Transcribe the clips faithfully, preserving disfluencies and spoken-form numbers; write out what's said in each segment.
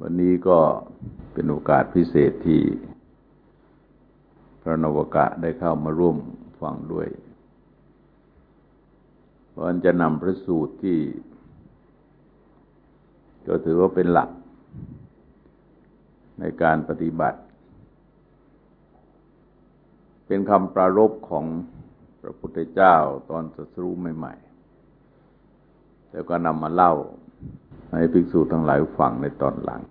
วันนี้ก็เป็นโอกาสพิเศษที่พระนวกะได้เข้ามาร่วมฟังด้วยเพราะฉะนั้นจะนำพระสูตรที่ก็ถือว่าเป็นหลักในการปฏิบัติเป็นคำปรารภของพระพุทธเจ้าตอนตรัสรู้ใหม่ๆแล้วก็นำมาเล่าให้ภิกษุทั้งหลายฟังในตอนหลัง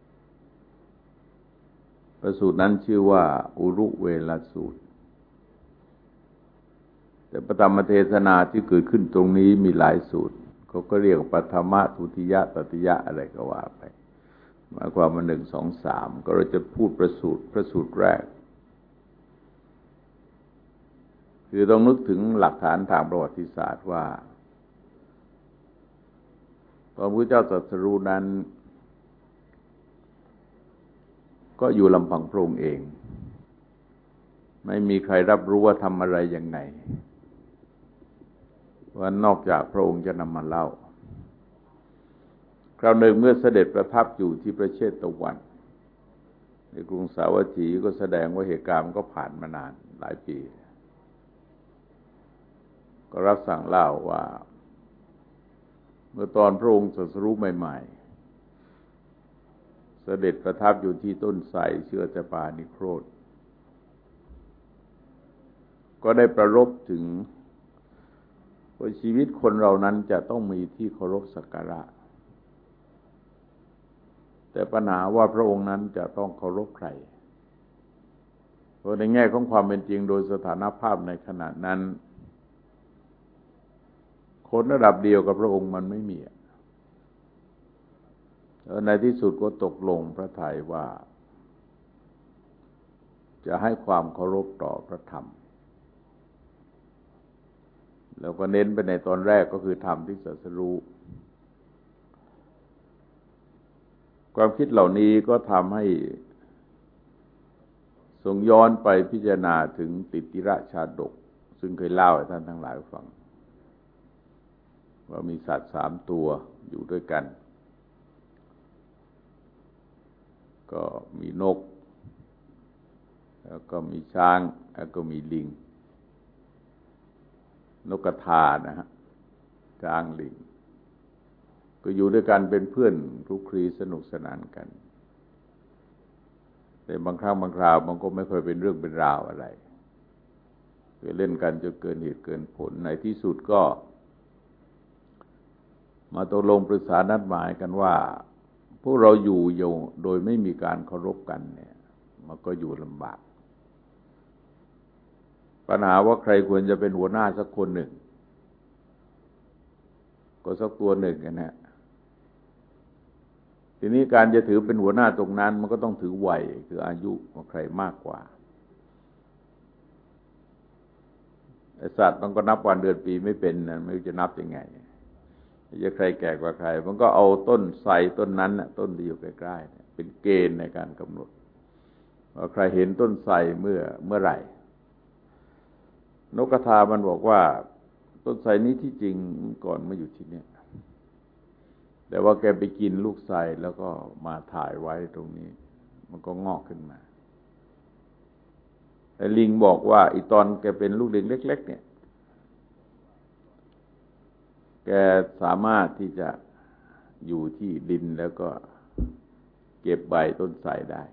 พระสูตรนั้นชื่อว่าอุรุเวลสูตรแต่พระธรรมเทศนาที่เกิดขึ้นตรงนี้มีหลายสูตรเขาก็เรียกปัทมะทุติยะตติยะอะไรก็ว่าไปหมายความว่าหนึ่งสองสามก็เราจะพูดประสูตรพระสูตรแรกคือต้องนึกถึงหลักฐานทางประวัติศาสตร์ว่าตอนพระเจ้าตรัสรู้นั้นก็อยู่ลำพังพระองค์เองไม่มีใครรับรู้ว่าทำอะไรยังไงว่านอกจากพระองค์จะนำมาเล่าคราวหนึ่งเมื่อเสด็จประทับอยู่ที่ประเชตวันในกรุงสาวัตถีก็แสดงว่าเหตุการณ์มันก็ผ่านมานานหลายปีก็รับสั่งเล่าว่าเมื่อตอนพระองค์ตรัสรู้ใหม่ๆเสด็จประทับอยู่ที่ต้นไทรเชื่อจปานิโครธก็ได้ประรภถึงว่าชีวิตคนเรานั้นจะต้องมีที่เคารพสักการะแต่ปัญหาว่าพระองค์นั้นจะต้องเคารพใครเพราะในแง่ของความเป็นจริงโดยสถานภาพในขณะนั้นคนระดับเดียวกับพระองค์มันไม่มีในที่สุดก็ตกลงพระทัยว่าจะให้ความเคารพต่อพระธรรมแล้วก็เน้นไปในตอนแรกก็คือธรรมที่ตรัสรู้ความคิดเหล่านี้ก็ทำให้ทรงย้อนไปพิจารณาถึงติติระชาดกซึ่งเคยเล่าให้ท่านทั้งหลายฟังว่ามีสัตว์สามตัวอยู่ด้วยกันก็มีนกแล้วก็มีช้างแล้วก็มีลิงนกกระทานะฮะช้างลิงก็อยู่ด้วยกันเป็นเพื่อนคลุกคลีสนุกสนานกันแต่บางครั้งบางคราวมันก็ไม่ค่อยเป็นเรื่องเป็นราวอะไรคือเล่นกันจนเกินเหตุเกินผลในที่สุดก็มาตกลงปรึกษานัดหมายกันว่าพวกเราอยู่อยู่โดยไม่มีการเคารพกันเนี่ยมันก็อยู่ลำบากปัญหาว่าใครควรจะเป็นหัวหน้าสักคนหนึ่งก็สักตัวหนึ่งกันฮะทีนี้การจะถือเป็นหัวหน้าตรงนั้นมันก็ต้องถือวัยคืออายุของใครมากกว่าไอ้สัตว์มันก็นับวันเดือนปีไม่เป็นนะไม่รู้จะนับยังไงจะใครแก่กว่าใครมันก็เอาต้นไทรต้นนั้นน่ะต้นที่อยู่ใกล้ๆเป็นเกณฑ์ในการกำหนดว่าใครเห็นต้นไทรเมื่อเมื่อไหร่นกกระทามันบอกว่าต้นไทรนี้ที่จริงก่อนมาอยู่ที่นี่แต่ว่าแกไปกินลูกไทรแล้วก็มาถ่ายไว้ตรงนี้มันก็งอกขึ้นมาแต่ลิงบอกว่าอีตอนแกเป็นลูกลิงเล็กๆเนี่ยแกสามารถที่จะอยู่ที่ดินแล้วก็เก็บใบต้นไทรได้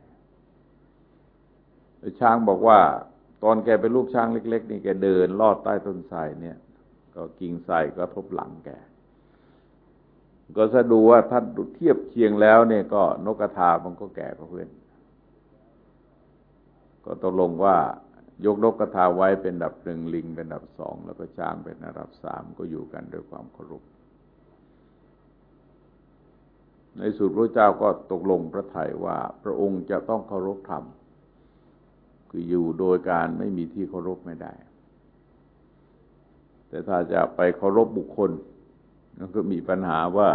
ช้างบอกว่าตอนแกเป็นลูกช้างเล็กๆนี่แกเดินลอดใต้ต้นไทรเนี่ยก็กิ่งไทรก็ทบหลังแกก็จะดูว่าถ้าเทียบเคียงแล้วเนี่ยก็นกกระทามันก็แก่กว่าเพื่อนก็ตกลงว่ายกนกกระทาไว้เป็นอันดับหนึ่งลิงเป็นอันดับสองแล้วก็ช้างเป็นอันดับสามก็อยู่กันด้วยความเคารพในสุดพระเจ้าก็ตกลงพระทัยว่าพระองค์จะต้องเคารพธรรมคืออยู่โดยการไม่มีที่เคารพไม่ได้แต่ถ้าจะไปเคารพบุคคลมันก็มีปัญหาว่า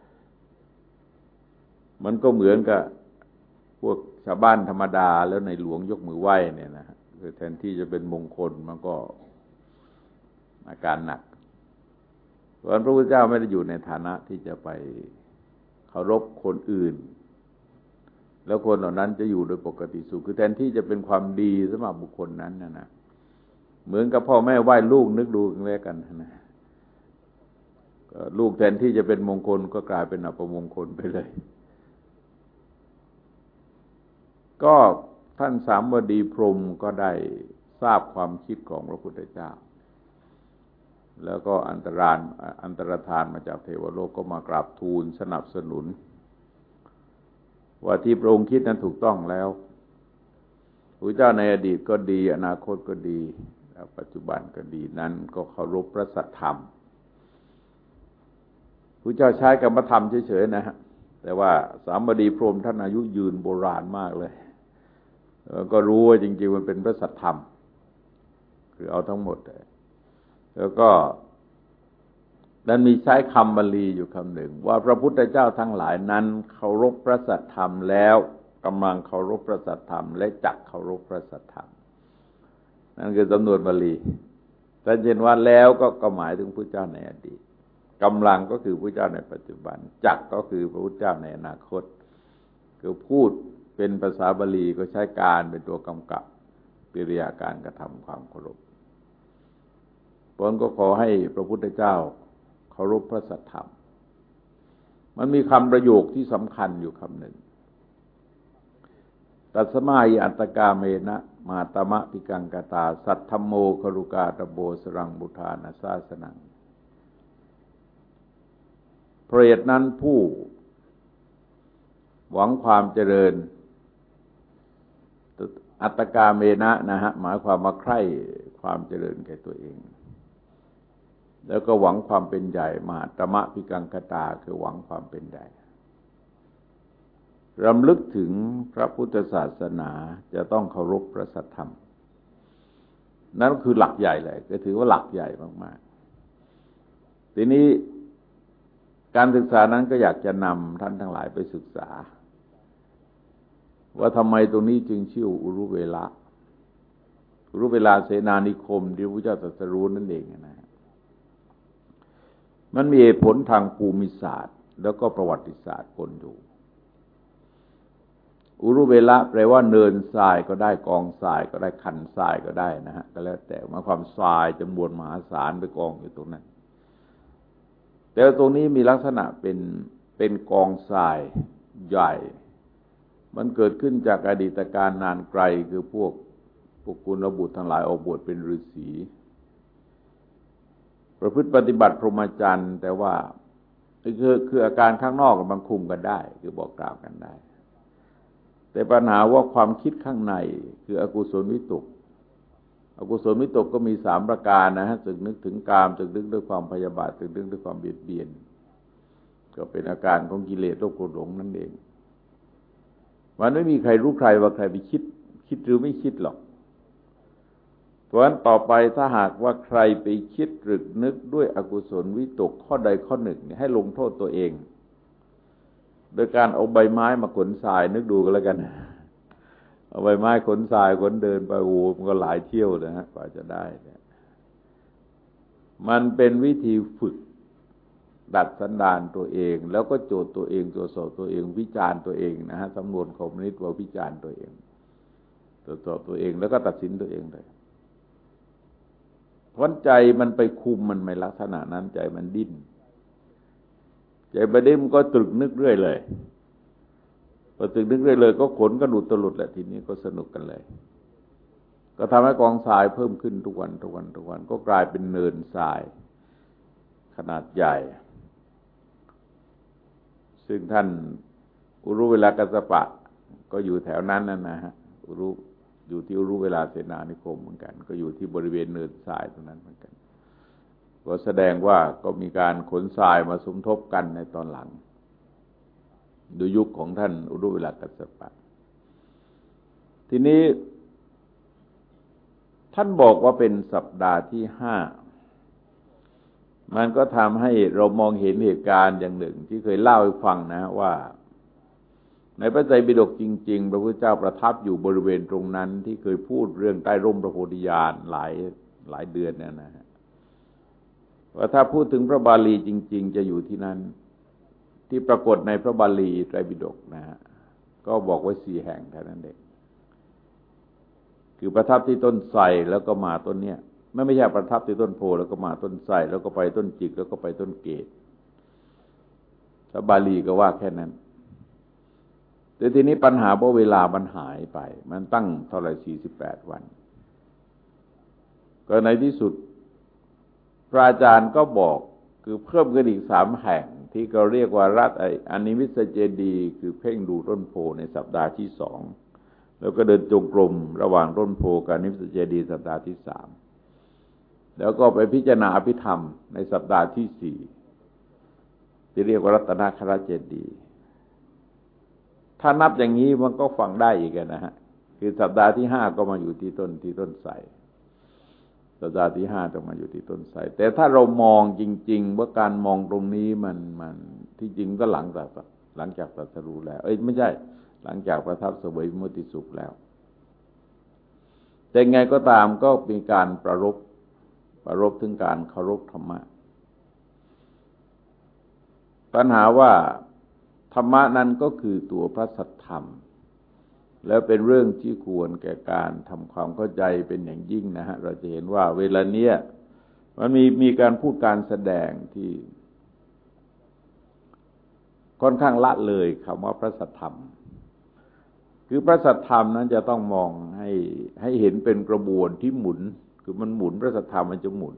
มันก็เหมือนกับพวกชาวบ้านธรรมดาแล้วในหลวงยกมือไหว้เนี่ยนะคือแทนที่จะเป็นมงคลมันก็อาการหนักเพราะพระพุทธเจ้าไม่ได้อยู่ในฐานะที่จะไปเคารพคนอื่นแล้วคนเหล่านั้นจะอยู่โดยปกติสุขคือแทนที่จะเป็นความดีสำหรับบุคคลนั้นนะนะเหมือนกับพ่อแม่ไหว้ลูกนึกดูกันแล้วกันนะลูกแทนที่จะเป็นมงคลก็กลายเป็นอัปมงคลไปเลยก็ท่านสามวดีพรหมก็ได้ทราบความคิดของพระพุทธเจ้าแล้วก็อันตรานอันตรธานมาจากเทวโลกก็มากราบทูลสนับสนุนว่าที่พระองค์คิดนั้นถูกต้องแล้วพระเจ้าในอดีตก็ดีอนาคตก็ดีปัจจุบันก็ดีนั้นก็เคารพพระสัทธรรมพระเจ้าใช้กรรมธรรมเฉยๆนะฮะแต่ว่าสามบดีพรหมท่านอายุยืนโบราณมากเลยก็รู้ว่าจริงๆมันเป็นพระสัทธรรมคือเอาทั้งหมดแล้วก็นั้นมีใช้คำบาลีอยู่คำหนึ่งว่าพระพุทธเจ้าทั้งหลายนั้นเคารพพระสัทธรรมแล้วกำลังเคารพพระสัทธรรมและจักเคารพพระสัทธรรมนั่นคือสำนวนบาลีแต่เช่นว่าแล้วก็ก็หมายถึงพระเจ้าในอดีตกำลังก็คือพระเจ้าในปัจจุบันจักก็คือพระพุทธเจ้าในอนาคตคือพูดเป็นภาษาบาลีก็ใช้การเป็นตัวกำกับกิริยาการกระทำความเคารพผลก็ขอให้พระพุทธเจ้าเคารพพระสัทธรรมมันมีคำประโยคที่สำคัญอยู่คำหนึ่งตัสมาหิอัตตกาเมนะมาตมะปิกังกตาสัทธัมโมครุกาตโบสรังบุทานาสาสนังเพราะเหตุนั้นผู้หวังความเจริญอัตตกาเมนะนะฮะหมายความว่าใคร่ความเจริญแก่ตัวเองแล้วก็หวังความเป็นใหญ่มหาตมะปิกังคตาคือหวังความเป็นใหญ่รำลึกถึงพระพุทธศาสนาจะต้องเคารพพระสัทธรรมนั่นคือหลักใหญ่เลยก็ถือว่าหลักใหญ่มากๆทีนี้การศึกษานั้นก็อยากจะนำท่านทั้งหลายไปศึกษาว่าทำไมตรงนี้จึงชื่ออุรุเวลาอุรุเวลาเสนานิคมที่พระเจ้าตรัสรู้นั่นเองนะมันมีเหตุผลทางภูมิศาสตร์แล้วก็ประวัติศาสตร์ปนอยู่อุรุเวละแปลว่าเนินทรายก็ได้กองทรายก็ได้คันทรายก็ได้นะฮะก็แล้วแต่หมายความทรายจำนวนมหาศาลไปกองอยู่ตรงนั้นแต่ตรงนี้มีลักษณะเป็นเป็นกองทรายใหญ่มันเกิดขึ้นจากอดีตการนานไกลคือพวกพวกกุลบุตรทั้งหลายออกบวชเป็นฤาษีประพฤติปฏิบัติพรหมจรรย์แต่ว่าคือคืออาการข้างนอกมันคุมกันได้คือบอกกล่าวกันได้แต่ปัญหาว่าความคิดข้างในคืออกุศลวิตกอกุศลวิตกก็มีสามประการนะฮะสึกนึกถึงกามสึกนึกด้วยความพยาบาทสึกนึกด้วยความเบียดเบียนก็เป็นอาการของกิเลสโลภโกรธหลงนั่นเองมันไม่มีใครรู้ใครว่าใครไปคิดคิดหรือไม่คิดหรอกเพราะฉะนั้นต่อไปถ้าหากว่าใครไปคิดหรือนึกด้วยอกุศลวิตกข้อใดข้อหนึ่งให้ลงโทษตัวเองโดยการเอาใบไม้มาขนทรายนึกดูกันแล้วกันเอาใบไม้ขนทรายขนเดินไปโอ้มันก็หลายเที่ยวนะฮะกว่าจะได้เนี่ยมันเป็นวิธีฝึกดัดสันดานตัวเองแล้วก็โจทย์ตัวเองตรวจสอบตัวเองวิจารณ์ตัวเองนะฮะสำนวนคอมมิวนิสต์ว่าวิจารณ์ตัวเองตรวจสอบตัวเองแล้วก็ตัดสินตัวเองเลยเพราะใจมันไปคุมมันไม่ลักษณะนั้นใจมันดิ้นใจไปดิ้นมันก็ตรึกนึกเรื่อยเลยพอตรึกนึกเรื่อยเลยก็ขนก็หลุดตลุดแหละทีนี้ก็สนุกกันเลยก็ทำให้กองทรายเพิ่มขึ้นทุกวันทุกวันทุกวันก็กลายเป็นเนินทรายขนาดใหญ่ซึ่งท่านอุรุเวลากัสสปะก็อยู่แถวนั้นนั่นนะฮะอุรุอยู่ที่อุรุเวลาเสนานิคมเหมือนกันก็อยู่ที่บริเวณเนินทรายตรงนั้นเหมือนกันก็แสดงว่าก็มีการขนทรายมาสมทบกันในตอนหลังโดยยุคของท่านอุรุเวลากัสสปะทีนี้ท่านบอกว่าเป็นสัปดาห์ที่ห้ามันก็ทำให้เรามองเห็นเหตุการณ์อย่างหนึ่งที่เคยเล่าให้ฟังนะว่าในพระไตรปิฎกจริงๆพระพุทธเจ้าประทับอยู่บริเวณตรงนั้นที่เคยพูดเรื่องใต้ร่มพระโพธิญาณหลายหลายเดือนเนี่ยนะฮะว่าถ้าพูดถึงพระบาลีจริงๆจะอยู่ที่นั้นที่ปรากฏในพระบาลีไตรปิฎกนะฮะก็บอกไว้สี่แห่งเท่านั้นเองคือประทับที่ต้นไทรแล้วก็มาต้นเนี้ยไม่ไม่ใช่ประทับที่ต้นโพแล้วก็มาต้นไทรแล้วก็ไปต้นจิกแล้วก็ไปต้นเกศถ้าบาลีก็ว่าแค่นั้นแต่ทีนี้ปัญหาเพราะเวลามันหายไปมันตั้งเท่าไหร่สี่สิบแปดวันก็ในที่สุดพระอาจารย์ก็บอกคือเพิ่มกันอีกสามแห่งที่เขาเรียกว่ารัตไออนิมิสเจดีย์คือเพ่งดูต้นโพในสัปดาห์ที่สองแล้วก็เดินจงกรมระหว่างต้นโพกับอนิมิสเจดีย์สัปดาห์ที่สามแล้วก็ไปพิจารณาอภิธรรมในสัปดาห์ที่สี่ที่เรียกว่ารัตนคราเจดีย์ถ้านับอย่างนี้มันก็ฟังได้อีกนะฮะคือสัปดาห์ที่ห้าก็มาอยู่ที่ต้นที่ต้นไทรสัปดาห์ที่ห้าต้องมาอยู่ที่ต้นไทรแต่ถ้าเรามองจริงๆว่าการมองตรงนี้มันมันที่จริงก็หลังจากหลังจากตรัสรู้แล้วเอ้ยไม่ใช่หลังจากประทับเสวยวิมุตติสุขแล้วแต่ไงก็ตามก็มีการประรบประรบถึงการเคารพธรรมะปัญหาว่าธรรมะนั้นก็คือตัวพระสัทธรรมแล้วเป็นเรื่องที่ควรแก่การทำความเข้าใจเป็นอย่างยิ่งนะฮะเราจะเห็นว่าเวลาเนี้ยมันมีมีการพูดการแสดงที่ค่อนข้างละเลยคำว่าพระสัทธรรมคือพระสัทธรรมนั้นจะต้องมองให้ให้เห็นเป็นกระบวนที่หมุนคือมันหมุนพระสัทธรรมมันจะหมุน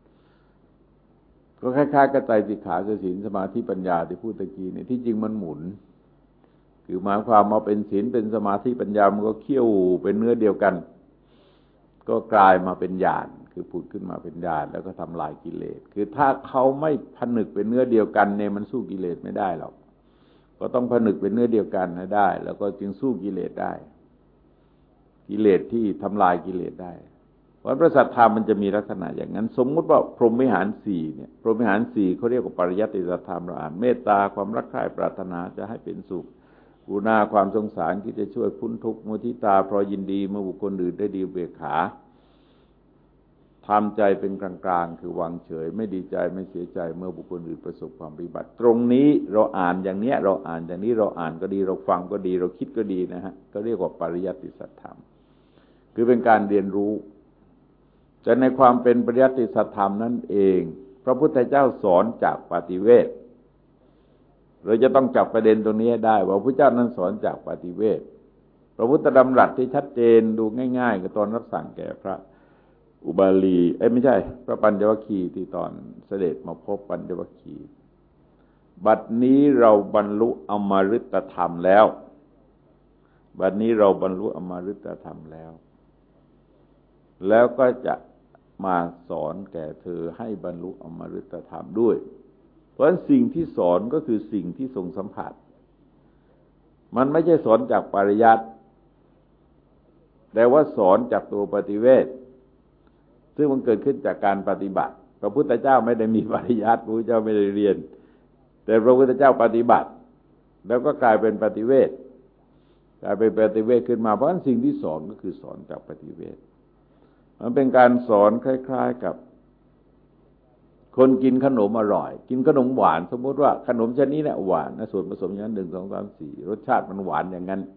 ก็คล้ายๆกับไตรสิกขาคือศีลสมาธิปัญญาที่พูดตะกี้เนี่ยที่จริงมันหมุนคือหมายความว่าเป็นศีลเป็นสมาธิปัญญามันก็เคี่ยวเป็นเนื้อเดียวกันก็กลายมาเป็นญาณคือผุดขึ้นมาเป็นญาณแล้วก็ทำลายกิเลสคือถ้าเขาไม่ผนึกเป็นเนื้อเดียวกันเนี่ยมันสู้กิเลสไม่ได้หรอกก็ต้องผนึกเป็นเนื้อเดียวกันให้ได้แล้วก็จึงสู้กิเลสได้กิเลสที่ทำลายกิเลสได้เพราะพระสัทธรรมมันจะมีลักษณะอย่างนั้นสมมุติว่าพรหมวิหารสี่เนี่ยพรหมวิหารสี่เขาเรียกว่าปริยัติสัทธรรมเราอ่านเมตตาความรักใคร่ปรารถนาจะให้เป็นสุขกรุณาความสงสารที่จะช่วยพ้นทุกข์มุทิตาเพราะยินดีเมื่อบุคคลอื่นได้ดีเบิกขาทำใจเป็นกลางๆคือวางเฉยไม่ดีใจไม่เสียใจเมื่อบุคคลอื่นประสบความวิบัติตรงนี้เราอ่านอย่างเนี้ยเราอ่านอย่างนี้เราอ่านก็ดีเราฟังก็ดีเราคิดก็ดีนะฮะก็เรียกว่าปริยัติสัทธรรมคือเป็นการเรียนรู้แต่ในความเป็นปริยัติสัทธรรมนั่นเองพระพุทธเจ้าสอนจากปฏิเวทเราจะต้องจับประเด็นตรงนี้ให้ได้ว่าพระพุทธเจ้านั้นสอนจากปฏิเวทพระพุทธดำรัสที่ชัดเจนดูง่ายๆก็ตอนรับสั่งแก่พระอุบาลีเอ้ยไม่ใช่พระปัญจวัคคีย์ที่ตอนเสด็จมาพบปัญจวัคคีย์บัดนี้เราบรรลุอมฤตธรรมแล้วบัดนี้เราบรรลุอมฤตธรรมแล้วแล้วก็จะมาสอนแก่เธอให้บรรลุอมฤตธรรมด้วยเพราะฉะนั้นสิ่งที่สอนก็คือสิ่งที่ทรงสัมผัสมันไม่ใช่สอนจากปริยัติแต่ว่าสอนจากตัวปฏิเวทซึ่งมันเกิดขึ้นจากการปฏิบัติพระพุทธเจ้าไม่ได้มีปริยัติพระพุทธเจ้าไม่ได้เรียนแต่พระพุทธเจ้าปฏิบัติแล้วก็กลายเป็นปฏิเวทกลายเป็นปฏิเวทขึ้นมาเพราะฉะนั้นสิ่งที่สอนก็คือสอนจากปฏิเวทมันเป็นการสอนคล้ายๆกับคนกินขนมอร่อยกินขนมหวานสมมติว่าขนมชนิดนี้หวานนะส่วนผสมอย่างนั้นหนึ่งสองสามสี่รสชาติมันหวานอย่างนั้น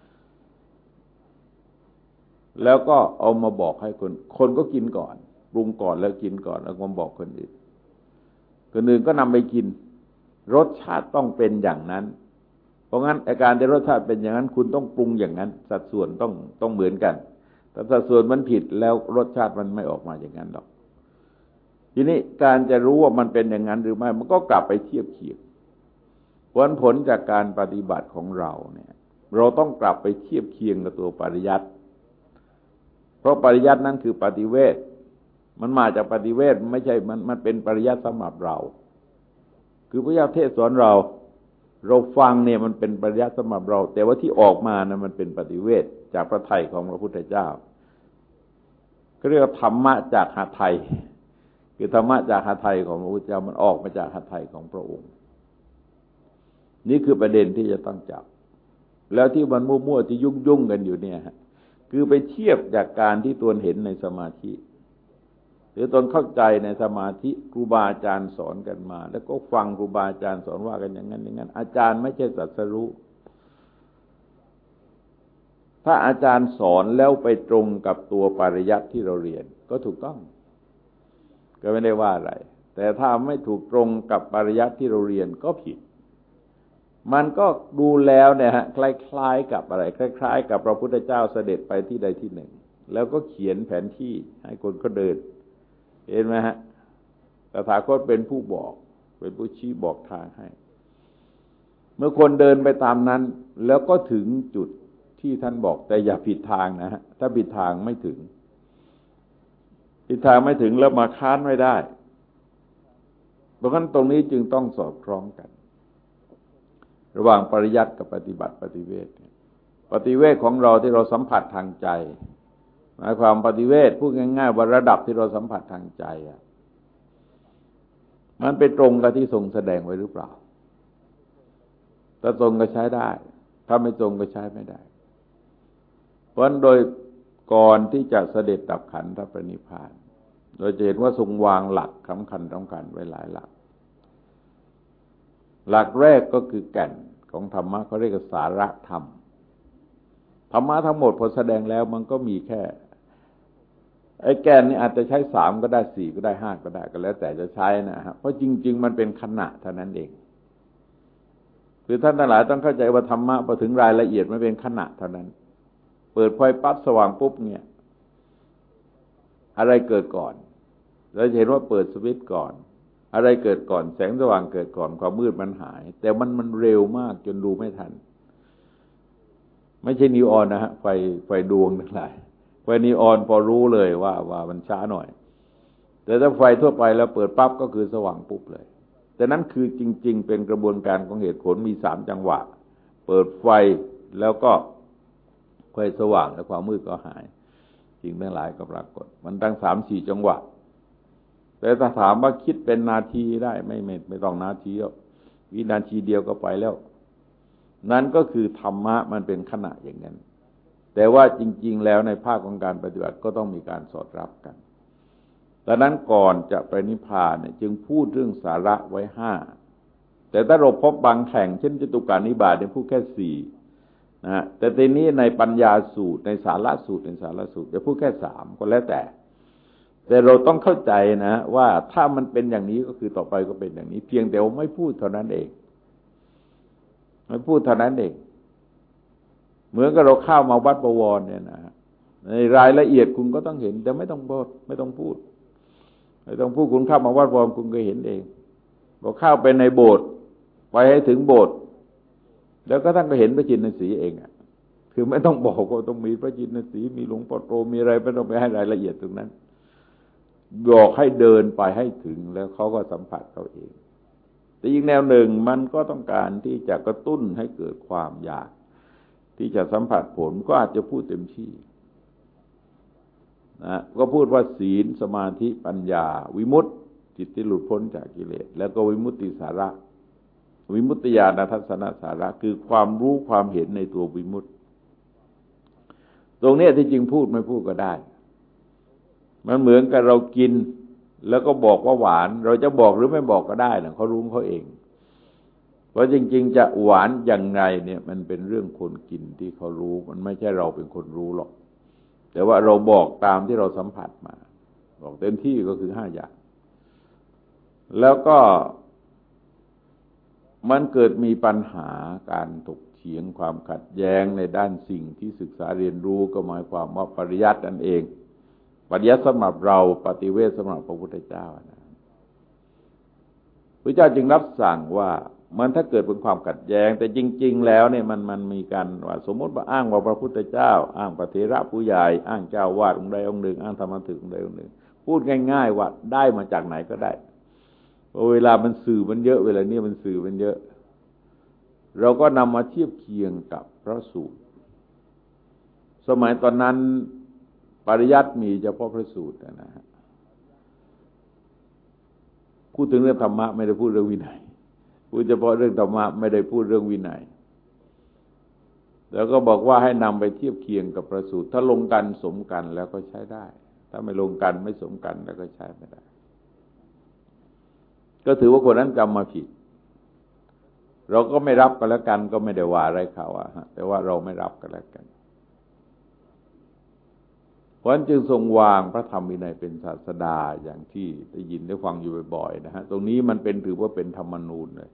แล้วก็เอามาบอกให้คนคนก็กินก่อนปรุงก่อนแล้วกินก่อนแล้วมาบอกคนอื่นคนอื่นก็นำไปกินรสชาติต้องเป็นอย่างนั้นเพราะงั้นอาการที่รสชาติเป็นอย่างนั้นคุณต้องปรุงอย่างนั้นสัดส่วนต้องต้องเหมือนกันแต่สัดส่วนมันผิดแล้วรสชาติมันไม่ออกมาอย่างนั้นหรอกทีนี้การจะรู้ว่ามันเป็นอย่างนั้นหรือไม่มันก็กลับไปเทียบเคียงผลผลจากการปฏิบัติของเราเนี่ยเราต้องกลับไปเทียบเคียงกับตัวปริยัติเพราะปริยัตินั้นคือปฏิเวทมันมาจากปฏิเวทไม่ใช่มันมันเป็นปริยัติสำหรับเราคือพระเจ้าเทศสอนเราเราฟังเนี่ยมันเป็นปริยัติสำหรับเราแต่ว่าที่ออกมานะมันเป็นปฏิเวทจากพระทัยของพระพุทธเจ้าเขาเรียกว่าธรรมะจากหทัยคือธรรมะจากหทัยของพระพุทธเจ้ามันออกมาจากหทัยของพระองค์นี่คือประเด็นที่จะต้องจับแล้วที่มันมั่วๆที่ยุ่งๆกันอยู่เนี่ยคือไปเทียบจากการที่ตนเห็นในสมาธิหรือตนเข้าใจในสมาธิครูบาอาจารย์สอนกันมาแล้วก็ฟังครูบาอาจารย์สอนว่ากันอย่างนั้นอย่างนั้นอาจารย์ไม่ใช่ตรัสรู้ถ้าอาจารย์สอนแล้วไปตรงกับตัวปริยัติที่เราเรียนก็ถูกต้องก็ไม่ได้ว่าอะไรแต่ถ้าไม่ถูกตรงกับปริยัติที่เราเรียนก็ผิดมันก็ดูแล้วเนี่ยฮะคล้ายๆกับอะไรคล้ายๆกับพระพุทธเจ้าเสด็จไปที่ใดที่หนึ่งแล้วก็เขียนแผนที่ให้คนเขาเดินเห็นไหมฮะตถาคตเป็นผู้บอกเป็นผู้ชี้บอกทางให้เมื่อคนเดินไปตามนั้นแล้วก็ถึงจุดที่ท่านบอกแต่อย่าผิดทางนะฮะถ้าผิดทางไม่ถึงผิดทางไม่ถึงแล้วมาค้านไม่ได้เพราะฉะนั้นตรงนี้จึงต้องสอดคล้องกันระหว่างปริยัติกับปฏิบัติปฏิเวทปฏิเวทของเราที่เราสัมผัสทางใจหมายความปฏิเวทพูดง่ายๆว่าระดับที่เราสัมผัสทางใจอ่ะมันไปตรงกับที่ทรงแสดงไว้หรือเปล่าถ้าตรงก็ใช้ได้ถ้าไม่ตรงก็ใช้ไม่ได้เพราะฉะนั้นโดยก่อนที่จะเสด็จดับขันธปรินิพพานโดยจะเห็นว่าทรงวางหลักสำคัญสำคัญไว้หลายหลักหลักแรกก็คือแก่นของธรรมะเขาเรียกสาระธรรมธรรมะทั้งหมดพอแสดงแล้วมันก็มีแค่ไอ้แก่นนี่อาจจะใช้สามก็ได้สี่ก็ได้ห้าก็ได้ก็แล้วแต่จะใช้นะฮะเพราะจริงๆมันเป็นขณะเท่านั้นเองคือท่านทั้งหลายต้องเข้าใจว่าธรรมะพอถึงรายละเอียดมันเป็นขณะเท่านั้นเปิดไฟปั๊บสว่างปุ๊บเนี่ยอะไรเกิดก่อนเราจะเห็นว่าเปิดสวิตช์ก่อนอะไรเกิดก่อนแสงสว่างเกิดก่อนความมืดมันหายแต่มันมันเร็วมากจนดูไม่ทันไม่ใช่นีออนนะฮะไฟไฟดวงทั้งหลายไฟนีออนพอรู้เลยว่าว่ามันช้าหน่อยแต่ถ้าไฟทั่วไปแล้วเปิดปั๊บก็คือสว่างปุ๊บเลยแต่นั้นคือจริงๆเป็นกระบวนการของเหตุผลมีสามจังหวะเปิดไฟแล้วก็ไฟสว่างแล้วความมืดก็หายสิ่งทั้งหลายก็ปรากฏมันตั้งสามสี่จังหวะแต่ถ้าถามว่าคิดเป็นนาทีได้ไม่ไม่ไม่ต้องนาทีแล้ววินาทีเดียวก็ไปแล้วนั่นก็คือธรรมะมันเป็นขณะอย่างนั้นแต่ว่าจริงๆแล้วในภาคของการปฏิบัติก็ต้องมีการสอดรับกันดังนั้นก่อนจะไปนิพพานเนี่ยจึงพูดเรื่องสาระไว้ห้าแต่ถ้าเราพบบางแห่งเช่นจตุกานิบาตเนี่ยพูดแค่สี่นะแต่ทีนี้ในปัญญาสูตรในสาระสูตรในสาระสูตรจะพูดแค่สามก็แล้วแต่แต่เราต้องเข้าใจนะว่าถ้ามันเป็นอย่างนี้ก็คือต่อไปก็เป็นอย่างนี้เพียงแต่ว่าไม่พูดเท่านั้นเองไม่พูดเท่านั้นเองเหมือนกับเราเข้ามาวัดบวรเนี่ยนะในรายละเอียดคุณก็ต้องเห็นแต่ไม่ต้องพูดไม่ต้องพูดไม่ต้องพูดคุณเข้ามาวัดบวรคุณก็เห็นเองบอกเข้าไปในโบสถ์ไปให้ถึงโบสถ์แล้วก็ท่านก็เห็นพระจินสีเองอ่ะคือไม่ต้องบอกว่าต้องมีพระจินสีมีหลวงพ่อโตมีอะไรไม่ต้องไปให้รายละเอียดตรงนั้นบอกให้เดินไปให้ถึงแล้วเขาก็สัมผัสเขาเองแต่อีกแนวหนึ่งมันก็ต้องการที่จะกระตุ้นให้เกิดความอยากที่จะสัมผัสผลก็อาจจะพูดเต็มที่นะก็พูดว่าศีลสมาธิปัญญาวิมุตติจิตที่หลุดพ้นจากกิเลสแล้วก็วิมุตติสาระวิมุตติญาณทัศนสาระคือความรู้ความเห็นในตัววิมุตติตรงนี้ที่จริงพูดไม่พูดก็ได้มันเหมือนกับเรากินแล้วก็บอกว่าหวานเราจะบอกหรือไม่บอกก็ได้นะเขารู้เขาเองเพราะจริงๆจะหวานอย่างไรเนี่ยมันเป็นเรื่องคนกินที่เขารู้มันไม่ใช่เราเป็นคนรู้หรอกแต่ว่าเราบอกตามที่เราสัมผัสมาบอกเต็มที่ก็คือห้าอย่างแล้วก็มันเกิดมีปัญหาการถกเถียงความขัดแย้งในด้านสิ่งที่ศึกษาเรียนรู้ก็หมายความว่าปริยัตินั่นเองปริยัติสำหรับเราปฏิเวทสำหรับพระพุทธเจ้านะพระเจ้าจึงรับสั่งว่ามันถ้าเกิดเป็นความขัดแย้งแต่จริงๆแล้วเนี่ยมันมันมีการว่าสมมติว่าอ้างว่าพระพุทธเจ้าอ้างพระเถระผู้ใหญ่อ้างเจ้าวาดองค์ใดองค์หนึ่งอ้างธรรมถึกองค์ใดองค์หนึ่งพูดง่ายๆว่าได้มาจากไหนก็ได้เวลามันสื่อมันเยอะเวลานี้มันสื่อมันเยอะเราก็นำมาเทียบเคียงกับพระสูตรสมัยตอนนั้นปริยัติมีเฉพาะพระสูตรนะฮะพูดถึงเรื่องธรรมะไม่ได้พูดเรื่องวินัยพูดเฉพาะเรื่องธรรมะไม่ได้พูดเรื่องวินัยแล้วก็บอกว่าให้นำไปเทียบเคียงกับพระสูตรถ้าลงกันสมกันแล้วก็ใช้ได้ถ้าไม่ลงกันไม่สมกันแล้วก็ใช้ไม่ได้ก็ถือว่าคนนั้นจำมาผิดเราก็ไม่รับกันแล้วกันก็ไม่ได้ว่าอะไรเขาอะฮะแต่ว่าเราไม่รับกันแล้วกันเพราะฉะนั้นจึงทรงวางพระธรรมวินัยเป็นศาสดาอย่างที่ได้ยินได้ฟังอยู่บ่อยๆนะฮะตรงนี้มันเป็นถือว่าเป็นธรรมนูญเลย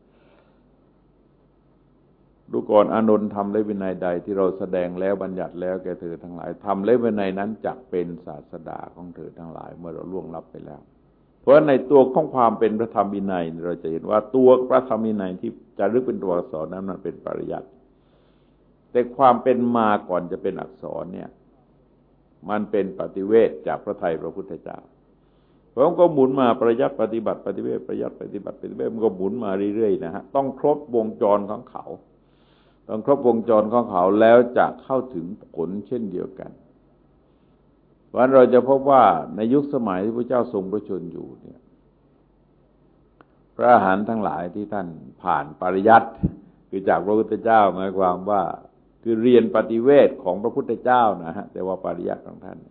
ดูก่อนอานนท์ทำและวินัยใดที่เราแสดงแล้วบัญญัติแล้วแก่เธอทั้งหลายทำและวินัยนั้นจักเป็นศาสดาของเธอทั้งหลายเมื่อเราล่วงลับไปแล้วเพราะในตัวของความเป็นพระธรรมวินัยเราจะเห็นว่าตัวพระธรรมวินัยที่จารึกเป็นตัวอักษรนั้นมันเป็นปริยัติแต่ความเป็นมาก่อนจะเป็นอักษรเนี่ยมันเป็นปฏิเวทจากพระทัยพระพุทธเจ้าเพราะมันก็หมุนมาปริยัติปฏิบัติปฏิเวทปริยัติปฏิบัติปฏิเวทมันก็หมุนมาเรื่อยๆนะฮะต้องครบวงจรของเขาต้องครบวงจรของเขาแล้วจะเข้าถึงผลเช่นเดียวกันเพราะฉะนั้นเราจะพบว่าในยุคสมัยที่พระเจ้าทรงพระชนม์อยู่เนี่ยพระอรหันต์ทั้งหลายที่ท่านผ่านปริยัติคือจากพระพุทธเจ้าหมายความว่าคือเรียนปฏิเวทของพระพุทธเจ้านะฮะแต่ว่าปริยัติของท่าน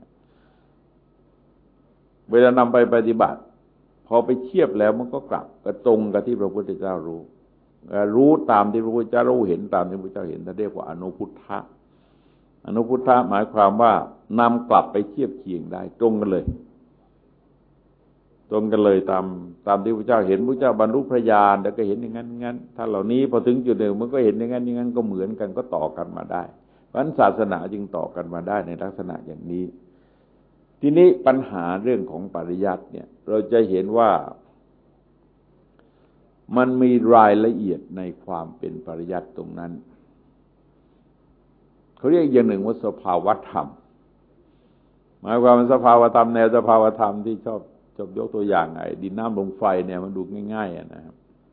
เวลานำไปปฏิบัติพอไปเทียบแล้วมันก็กลับกระตรงกับที่พระพุทธเจ้ารู้รู้ตามที่พระพุทธเจ้ารู้เห็นตามที่พระพุทธเจ้าเห็นท่านเรียกว่าอนุพุทธะอนุพุทธะหมายความว่านำกลับไปเทียบเคียงได้ตรงกันเลยตรงกันเลยตามตามที่พระเจ้าเห็นพระเจ้าบรรลุพระญาณแล้วก็เห็นอย่างนั้นงั้นถ้าเหล่านี้พอถึงจุดหนึ่งมันก็เห็นอย่างนั้นอย่างนั้นก็เหมือนกันก็ต่อกันมาได้เพราะฉะนั้นศาสนาจึงต่อกันมาได้ในลักษณะอย่างนี้ทีนี้ปัญหาเรื่องของปริยัติเนี่ยเราจะเห็นว่ามันมีรายละเอียดในความเป็นปริยัติตรงนั้นเขาเรียกอย่างหนึ่งว่าสภาวธรรมหมายความว่าสภาวธรรมแนวสภาวธรรมที่ชอบชอบยกตัวอย่างไอ้ดินน้ำลมไฟเนี่ยมันดูง่ายๆนะครับ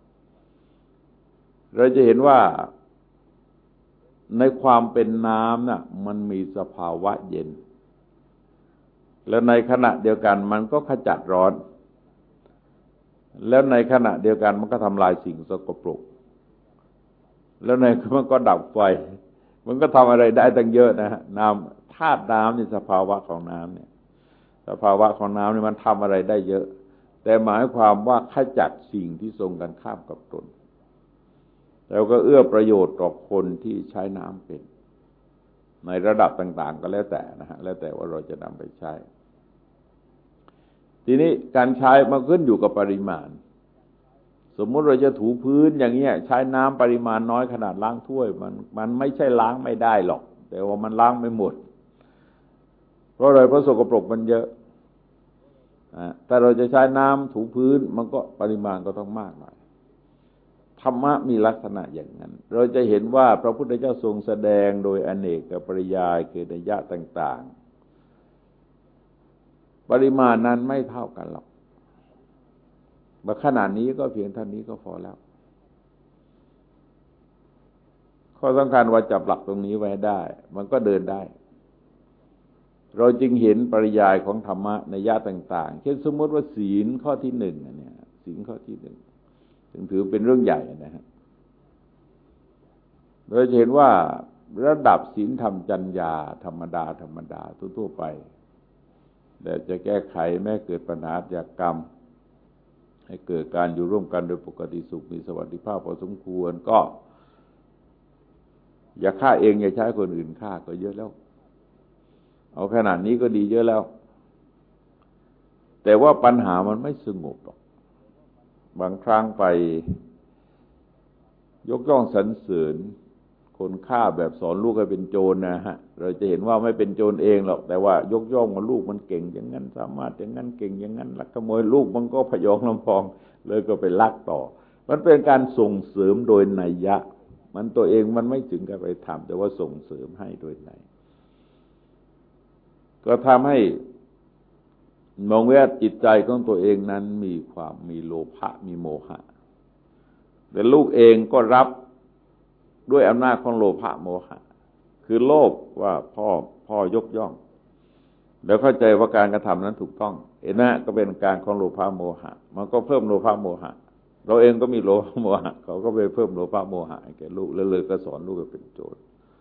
เราจะเห็นว่าในความเป็นน้ำน่ะมันมีสภาวะเย็นแล้วในขณะเดียวกันมันก็ขจัดร้อนแล้วในขณะเดียวกันมันก็ทำลายสิ่งสกปรกแล้วในมันก็ดับไฟมันก็ทำอะไรได้ตั้งเยอะนะฮะน้ำธาตุน้ำนี่สภาวะของน้ำเนี่ยสภาวะของน้ำนี่มันทำอะไรได้เยอะแต่หมายความว่าขจัดสิ่งที่ทรงกันข้ามกับตนแล้วก็เอื้อประโยชน์ต่อคนที่ใช้น้ำเป็นในระดับต่างๆก็แล้วแต่นะฮะแล้วแต่ว่าเราจะนำไปใช้ทีนี้การใช้มันขึ้นอยู่กับปริมาณสมมุติเราจะถูพื้นอย่างเงี้ยใช้น้ำปริมาณน้อยขนาดล้างถ้วยมันมันไม่ใช่ล้างไม่ได้หรอกแต่ว่ามันล้างไม่หมดเพราะอะไรเพราะสกปรกมันเยอะแต่เราจะใช้น้ำถูพื้นมันก็ปริมาณก็ต้องมากหน่อยธรรมะมีลักษณะอย่างนั้นเราจะเห็นว่าพระพุทธเจ้าทรงแสดงโดยอเนกปริยายคือนัยยะต่างๆปริมาณนั้นไม่เท่ากันหรอกมาขนาดนี้ก็เพียงเท่านี้ก็พอแล้วข้อสำคัญว่าจับหลักตรงนี้ไว้ได้มันก็เดินได้เราจึงเห็นปริยายของธรรมะนัยยะต่างๆเช่นสมมติว่าศีลข้อที่หนึ่งเนี่ยศีลข้อที่หนึ่งถึงถือเป็นเรื่องใหญ่นะฮะเราจะเห็นว่าระดับศีลธรรมจัญญาธรรมดาธรรมดาทั่วๆไปแต่จะแก้ไขแม้เกิดปัญหาจากกรรมให้เกิดการอยู่ร่วมกันโดยปกติสุขมีสวัสดิภาพพอสมควรก็อย่าฆ่าเองอย่าใช้คนอื่นฆ่าก็เยอะแล้วเอาขนาดนี้ก็ดีเยอะแล้วแต่ว่าปัญหามันไม่สงบหรอกบางครั้งไปยกย่องสรรเสริญคนฆ่าแบบสอนลูกให้เป็นโจรนะฮะเราจะเห็นว่าไม่เป็นโจรเองหรอกแต่ว่ายกย่องว่าลูกมันเก่งอย่างนั้นสามารถอย่างนั้นเก่งอย่างนั้นลักขโมยลูกมันก็พยองลำพองเลยก็ไปลักต่อมันเป็นการส่งเสริมโดยนัยยะมันตัวเองมันไม่ถึงกับไปทำแต่ว่าส่งเสริมให้โดยนัยก็ทำให้มองว่าจิตใจของตัวเองนั้นมีความมีโลภะมีโมหะแต่ลูกเองก็รับด้วยอำนาจของโลภะโมหะคือโลภว่าพ่อพ่อยกย่องแล้วเข้าใจว่าการกระทำนั้นถูกต้องเห็นไหมก็เป็นการของโลภะโมหะมันก็เพิ่มโลภะโมหะเราเองก็มีโลภะโมหะเขาก็ไปเพิ่มโลภะโมหะให้แก่ลูกแล้วเลยก็สอนลูกให้เป็นโจร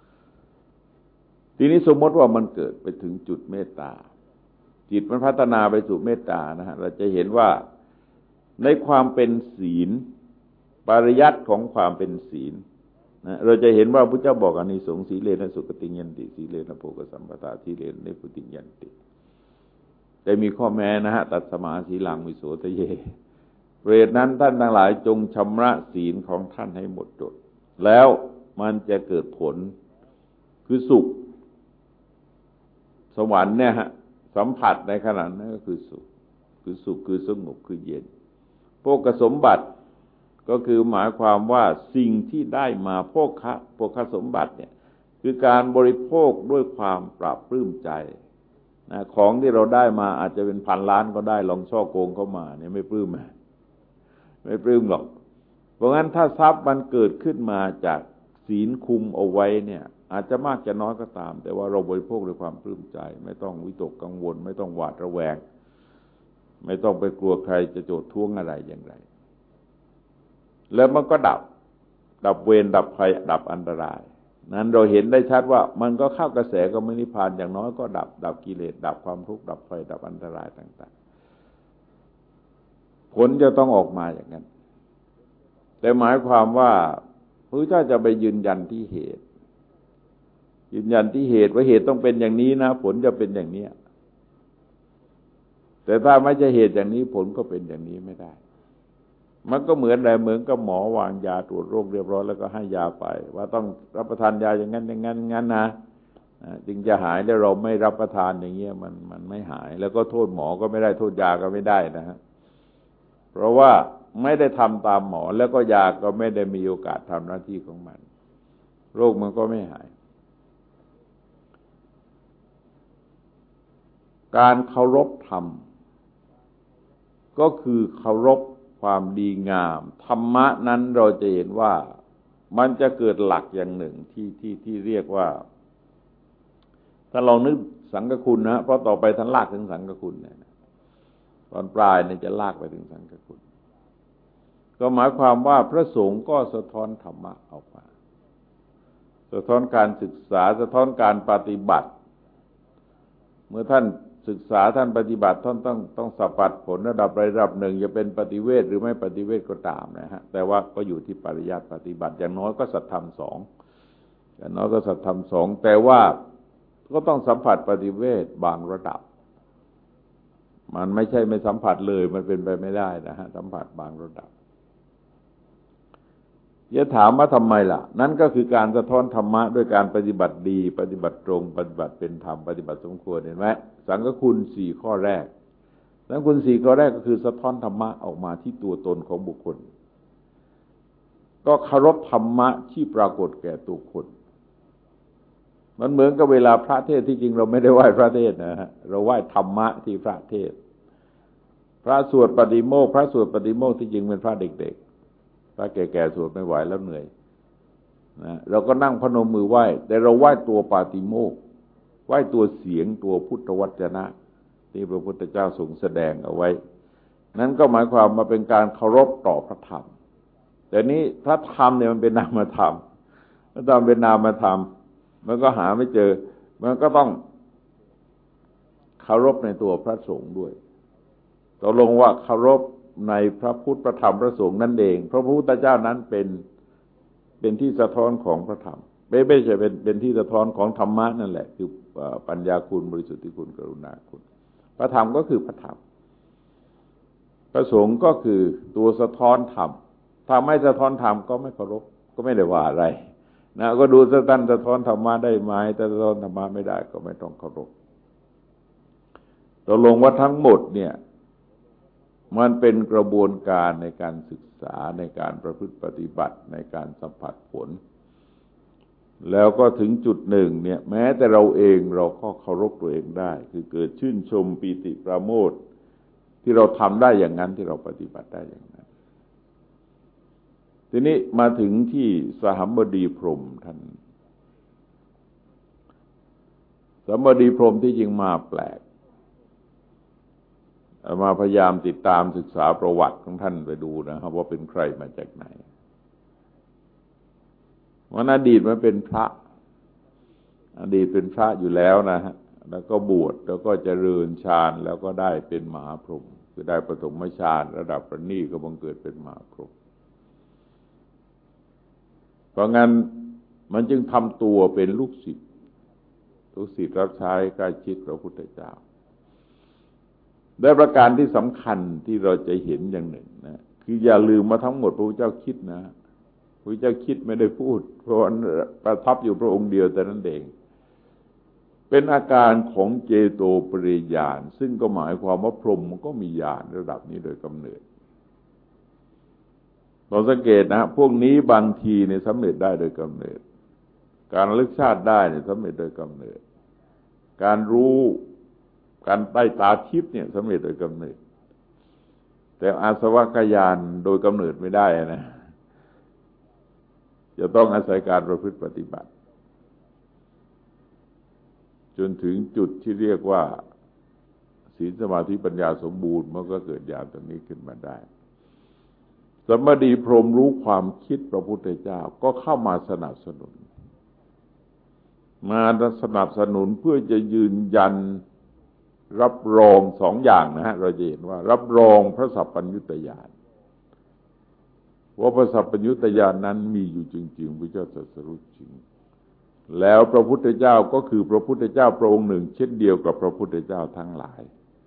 ทีนี้สมมติว่ามันเกิดไปถึงจุดเมตตาจิตมันพัฒนาไปสู่เมตตานะฮะเราจะเห็นว่าในความเป็นศีลปริยัติของความเป็นศีลนะเราจะเห็นว่าพระเจ้าบอกอานิสงส์สีเลนะสุขติยันติสีเลนะโภคสัมปทาสีเลนะปุติยันติแต่มีข้อแม้นะฮะตัดสมาสีลังวิโสทะเยเปรตนั้นท่านทั้งหลายจงชำระศีลของท่านให้หมดจดแล้วมันจะเกิดผลคือสุขสวรรค์เนี่ยฮะสัมผัสในขณะนั้นก็คือสุขคือสุขคือสงบคือเย็นโภคสมบัติก็คือหมายความว่าสิ่งที่ได้มาโภคะโภคสมบัติเนี่ยคือการบริโภคด้วยความปราบปลื้มใจนะของที่เราได้มาอาจจะเป็นพันล้านก็ได้ลองช่อโกงเข้ามาเนี่ยไม่ปลื้มไหมไม่ปลื้มหรอกเพราะงั้นถ้าทรัพย์มันเกิดขึ้นมาจากศีลคุมเอาไว้เนี่ยอาจจะมากจะน้อยก็ตามแต่ว่าเราบริโภคด้วยความปลื้มใจไม่ต้องวิตกกังวลไม่ต้องหวาดระแวงไม่ต้องไปกลัวใครจะโจทย์ท้วงอะไรอย่างไรแล้วมันก็ดับดับเวรดับภัยดับอันตรายนั้นเราเห็นได้ชัดว่ามันก็เข้ากระแสก็ไม่นิพพานอย่างน้อยก็ดับดับกิเลสดับความทุกข์ดับภัยดับอันตรายต่างๆผลจะต้องออกมาอย่างนั้นแต่หมายความว่าพระพุทธเจ้าจะไปยืนยันที่เหตุยืนยันที่เหตุว่าเหตุต้องเป็นอย่างนี้นะผลจะเป็นอย่างนี้แต่ถ้าไม่ใช่เหตุอย่างนี้ผลก็เป็นอย่างนี้ไม่ได้มันก็เหมือนอะไรเหมือนกับหมอวางยาตรวจโรคเรียบร้อยแล้วก็ให้ยาไปว่าต้องรับประทานยาอย่างนั้นอย่างนั้นอย่างนั้นนะจึงจะหายแล้วเราไม่รับประทานอย่างเงี้ยมันมันไม่หายแล้วก็โทษหมอก็ไม่ได้โทษยาก็ไม่ได้นะฮะเพราะว่าไม่ได้ทำตามหมอแล้วก็ยาก็ไม่ได้มีโอกาสทำหน้าที่ของมันโรคมันก็ไม่หายการเคารพธรรมก็คือเคารพความดีงามธรรมะนั้นเราจะเห็นว่ามันจะเกิดหลักอย่างหนึ่งที่ที่ที่เรียกว่าถ้าลองนึกสังฆคุณนะเพราะต่อไปท่านลากถึงสังฆคุณเนี่ยตอนปลายเนี่ยจะลากไปถึงสังฆคุณก็หมายความว่าพระสงฆ์ก็สะท้อนธรรมะออกมาสะท้อนการศึกษาสะท้อนการปฏิบัติเมื่อท่านศึกษาท่านปฏิบัติท่านต้องต้องสัมผัสผลระดับระดับหนึ่งจะเป็นปฏิเวทหรือไม่ปฏิเวทก็ตามนะฮะแต่ว่าก็อยู่ที่ปริยัติปฏิบัติอย่างน้อยก็สัทธรรมสองอย่างน้อยก็สัทธรรมสองแต่ว่าก็ต้องสัมผัสปฏิเวทบางระดับมันไม่ใช่ไม่สัมผัสเลยมันเป็นไปไม่ได้นะฮะสัมผัสบางระดับจะถามว่าทำไมล่ะนั่นก็คือการสะท้อนธรรมะด้วยการปฏิบัติดีปฏิบัติตรงปฏิบัติเป็นธรรมปฏิบัติสมควรเห็นไหมสังฆคุณสี่ข้อแรกสังฆคุณสี่ข้อแรกก็คือสะท้อนธรรมะออกมาที่ตัวตนของบุคคลก็เคารพธรรมะที่ปรากฏแก่ตัวคนมันเหมือนกับเวลาพระเทศที่จริงเราไม่ได้ไหว้พระเทศนะฮะเราไหว้ธรรมะที่พระเทศพระสวดปฏิโมกข์พระสวดปฏิโมกข์ที่จริงเป็นพระเด็กๆพระแก่ๆสวดไม่ไหวแล้วเหนื่อยนะเราก็นั่งพนมมือไหว้แต่เราไหว้ตัวปาติโมกข์ไหว้ตัวเสียงตัวพุทธวจนะที่พระพุทธเจ้าทรงแสดงเอาไว้นั้นก็หมายความมาเป็นการเคารพต่อพระธรรมแต่นี้พระธรรมเนี่ยมันเป็นนามธรรมพระธรรมเป็นนามธรรมมันก็หาไม่เจอมันก็ต้องเคารพในตัวพระสงฆ์ด้วยตกลงว่าเคารพในพระพุทธพระธรรมพระสงฆ์นั่นเองเพราะพระพุทธเจ้านั้นเป็นเป็นที่สะท้อนของพระธรรมไม่ไม่ใช่เป็นเป็นที่สะท้อนของธรรมะนั่นแหละคือปัญญาคุณบริสุทธิคุณกรุณาคุณพระธรรมก็คือพระธรรมพระสงฆ์ก็คือตัวสะท้อนธรรมถ้าไม่สะท้อนธรรมก็ไม่เคารพก็ไม่ได้ว่าอะไรนะก็ดูสะท้อนสะท้อนธรรมะได้ไหมแต่สะท้อนธรรมะไม่ได้ก็ไม่ต้องเคารพตกลงว่าทั้งหมดเนี่ยมันเป็นกระบวนการในการศึกษาในการประพฤติปฏิบัติในการสัมผัสผลแล้วก็ถึงจุดหนึ่งเนี่ยแม้แต่เราเองเราก็เคารพตัวเองได้คือเกิดชื่นชมปีติปราโมทย์ที่เราทำได้อย่างนั้นที่เราปฏิบัติได้อย่างนั้นทีนี้มาถึงที่สหัมบดีพรหมท่านสหัมบดีพรหมที่จริงมาแปลกมาพยายามติดตามศึกษาประวัติของท่านไปดูนะครับว่าเป็นใครมาจากไหนวันอดีตมันเป็นพระอดีตเป็นพระอยู่แล้วนะฮะแล้วก็บวชแล้วก็เจริญฌานแล้วก็ได้เป็นมหาพรหมคือได้ปฐมฌานระดับประณีตก็บังเกิดเป็นมหาพรหมเพราะงั้นมันจึงทำตัวเป็นลูกศิษย์ลูกศิษย์รับใช้ใกล้ชิดพระพุทธเจ้าได้ประการที่สำคัญที่เราจะเห็นอย่างหนึ่งนะคืออย่าลืมมาทั้งหมดพระพุทธเจ้าคิดนะพระพุทธเจ้าคิดไม่ได้พูดเพราะประทับอยู่พระองค์เดียวแต่นั้นเองเป็นอาการของเจโตปริญาณซึ่งก็หมายความว่าพรหมมันก็มีญาณระดับนี้โดยกำเนิดเราสังเกตนะพวกนี้บางทีเนี่ยสำเร็จได้โดยกำเนิดการระลึกชาติได้เนี่ยสำเร็จโดยกำเนิดการรู้การใต้ตาทิพย์เนี่ยสำเร็จโดยกำเนิดแต่อาสวะกญาณโดยกำเนิดไม่ได้นะจะต้องอาศัยการประพฤติปฏิบัติจนถึงจุดที่เรียกว่าศีลสมาธิปัญญาสมบูรณ์มันก็เกิดญาณตรงนี้ขึ้นมาได้สัมมาดีพรหมรู้ความคิดพระพุทธเจ้าก็เข้ามาสนับสนุนมาสนับสนุนเพื่อจะยืนยันรับรองสองอย่างนะฮะเราจะเห็นว่ารับรองพระสัพพัญญุตญาณว่าพระสัพพัญญุตญาณนั้นมีอยู่จริงๆพระเจ้าตรัสรู้จริงแล้วพระพุทธเจ้าก็คือพระพุทธเจ้าพระองค์หนึ่งเช่นเดียวกับพระพุทธเจ้าทั้งหลาย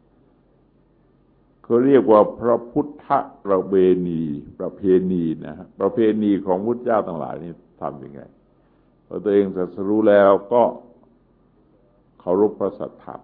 เขาเรียกว่าพระพุทธประเวณีประเพณีนะฮะประเพณีของพุทธเจ้าทั้งหลายนี่ทำยังไงพอตัวเองตรัสรู้แล้วก็เคารพพระสัทธรรม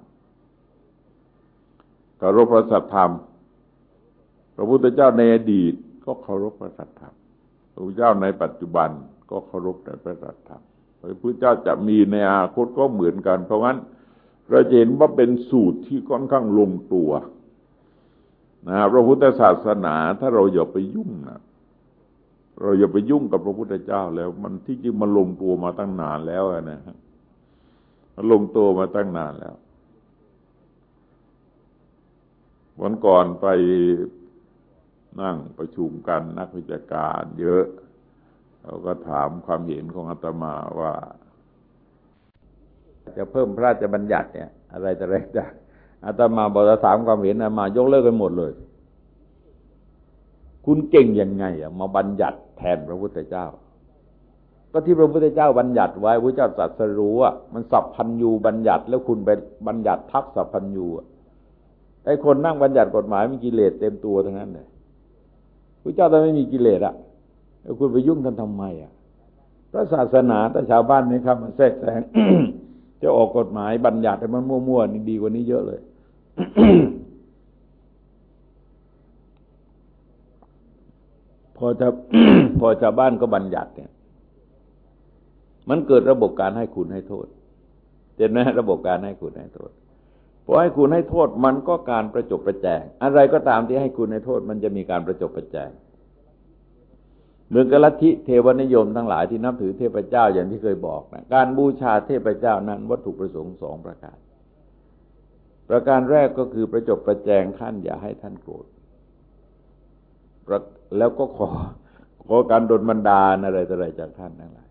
เคารพพระสัทธรรมพระพุทธเจ้าในอดีตก็เคารพพระสัทธรรมพระพุทธเจ้าในปัจจุบันก็เคารพในพระสัทธรรมพระพุทธเจ้าจะมีในอนาคตก็เหมือนกันเพราะงั้นเราเห็นว่าเป็นสูตรที่ค่อนข้างลงตัวนะพระพุทธศาสนาถ้าเราอย่าไปยุ่งนะเราอย่าไปยุ่งกับพระพุทธเจ้าแล้วมันที่จริงมันลงตัวมาตั้งนานแล้วนะฮะมันลงตัวมาตั้งนานแล้ววันก่อนไปนั่งประชุมกันนักวิชาการเยอะเราก็ถามความเห็นของอาตมาว่าจะเพิ่มพระราชบัญญัติเนี่ยอะไรจะอะไรจะอาตมาบอกจะถามความเห็นอาตมายกเลิกไปหมดเลยคุณเก่งยังไงอ่ะมาบัญญัติแทนพระพุทธเจ้าก็ที่พระพุทธเจ้าบัญญัติไว้พระเจ้าตรัสรู้อ่ะมันสัพพัญญูบัญญัติแล้วคุณไปบัญญัติทับสัพพัญญูไอ้คนนั่งบัญญัติกฎหมายมีกิเลสเต็มตัวทั้งนั้นเลยพระเจ้าแต่ไม่มีกิเลสอ่ะแล้วคุณไปยุ่งท่านทำไมอ่ะพระศาสนาแต่ชาวบ้านนี่ครับมันแทรกแซง จะออกกฎหมายบัญญัติให้มันมั่วๆนี่ดีกว่านี้เยอะเลย พอจะ พอชาวบ้านก็บัญญัติเนี่ยมันเกิดระบบการให้คุณให้โทษเห็นไหมระบบการให้คุณให้โทษพอให้คุณให้โทษมันก็การประจบประแจงอะไรก็ตามที่ให้คุณให้โทษมันจะมีการประจบประแจงเหมือนกับลัทธิเทวนิยมทั้งหลายที่นับถือเทพเจ้าอย่างที่เคยบอกนะการบูชาเทพเจ้านั้นวัตถุประสงค์สองประการประการแรกก็คือประจบประแจงท่านอย่าให้ท่านโกรธแล้วก็ขอขอการดลบันดาลอะไรต่ออะไรจากท่านทั้งหลาย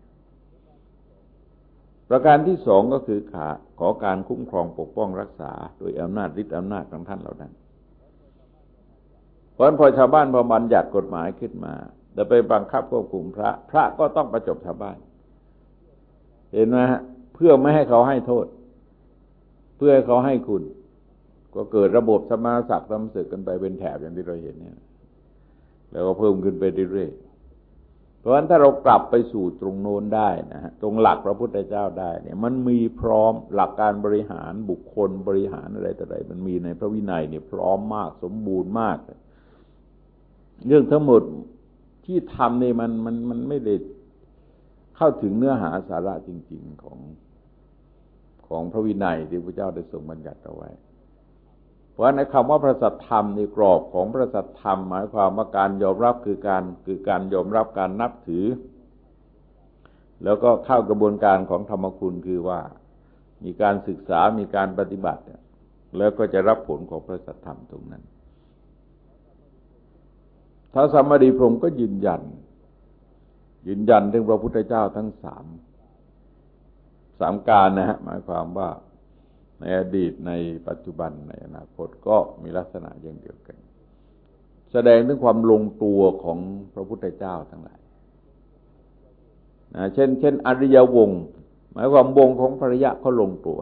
ประการที่สองก็คือขาขอการคุ้มครองปกป้องรักษาโดยอำนาจฤทธิ์อำนาจของท่านเหล่านั้นเพราะฉะนั้นพอชาวบ้านพอบัญญัติกฎหมายขึ้นมาแต่ไปบังคับควบคุมพระพระก็ต้องประจบชาวบ้านเห็นไหมฮะเพื่อไม่ให้เขาให้โทษเพื่อให้เขาให้คุณก็เกิดระบบสมณศักดิ์สมศึกกันไปเป็นแถบอย่างที่เราเห็นเนี่ยแล้วก็เพิ่มขึ้นไปเรื่อยๆเพราะฉะนั้นถ้าเรากลับไปสู่ตรงโน้นได้นะฮะตรงหลักพระพุทธเจ้าได้เนี่ยมันมีพร้อมหลักการบริหารบุคคลบริหารอะไรต่ออะไรมันมีในพระวินัยเนี่ยพร้อมมากสมบูรณ์มากเรื่องทั้งหมดที่ทำนี่มันมันมันไม่ได้เข้าถึงเนื้อหาสาระจริงๆของของพระวินัยที่พระเจ้าได้ทรงบัญญัติเอาไว้เพราะในคำว่าพระสัทธรรมในกรอบของพระสัทธรรมหมายความว่าการยอมรับคือการคือการยอมรับการนับถือแล้วก็เข้ากระบวนการของธรรมคุณคือว่ามีการศึกษามีการปฏิบัติแล้วก็จะรับผลของพระสัทธรรมตรงนั้นท้าวสัมมาดีพรหมก็ยืนยันยืนยันถึงพระพุทธเจ้าทั้งสามสามการนะฮะหมายความว่าในอดีตในปัจจุบันในอนาคตก็มีลักษณะอย่างเดียวกันแสดงถึงความลงตัวของพระพุทธเจ้าทั้งหลายนะเช่นเช่นอริยวงศ์หมายความวงของภริยะเขาลงตัว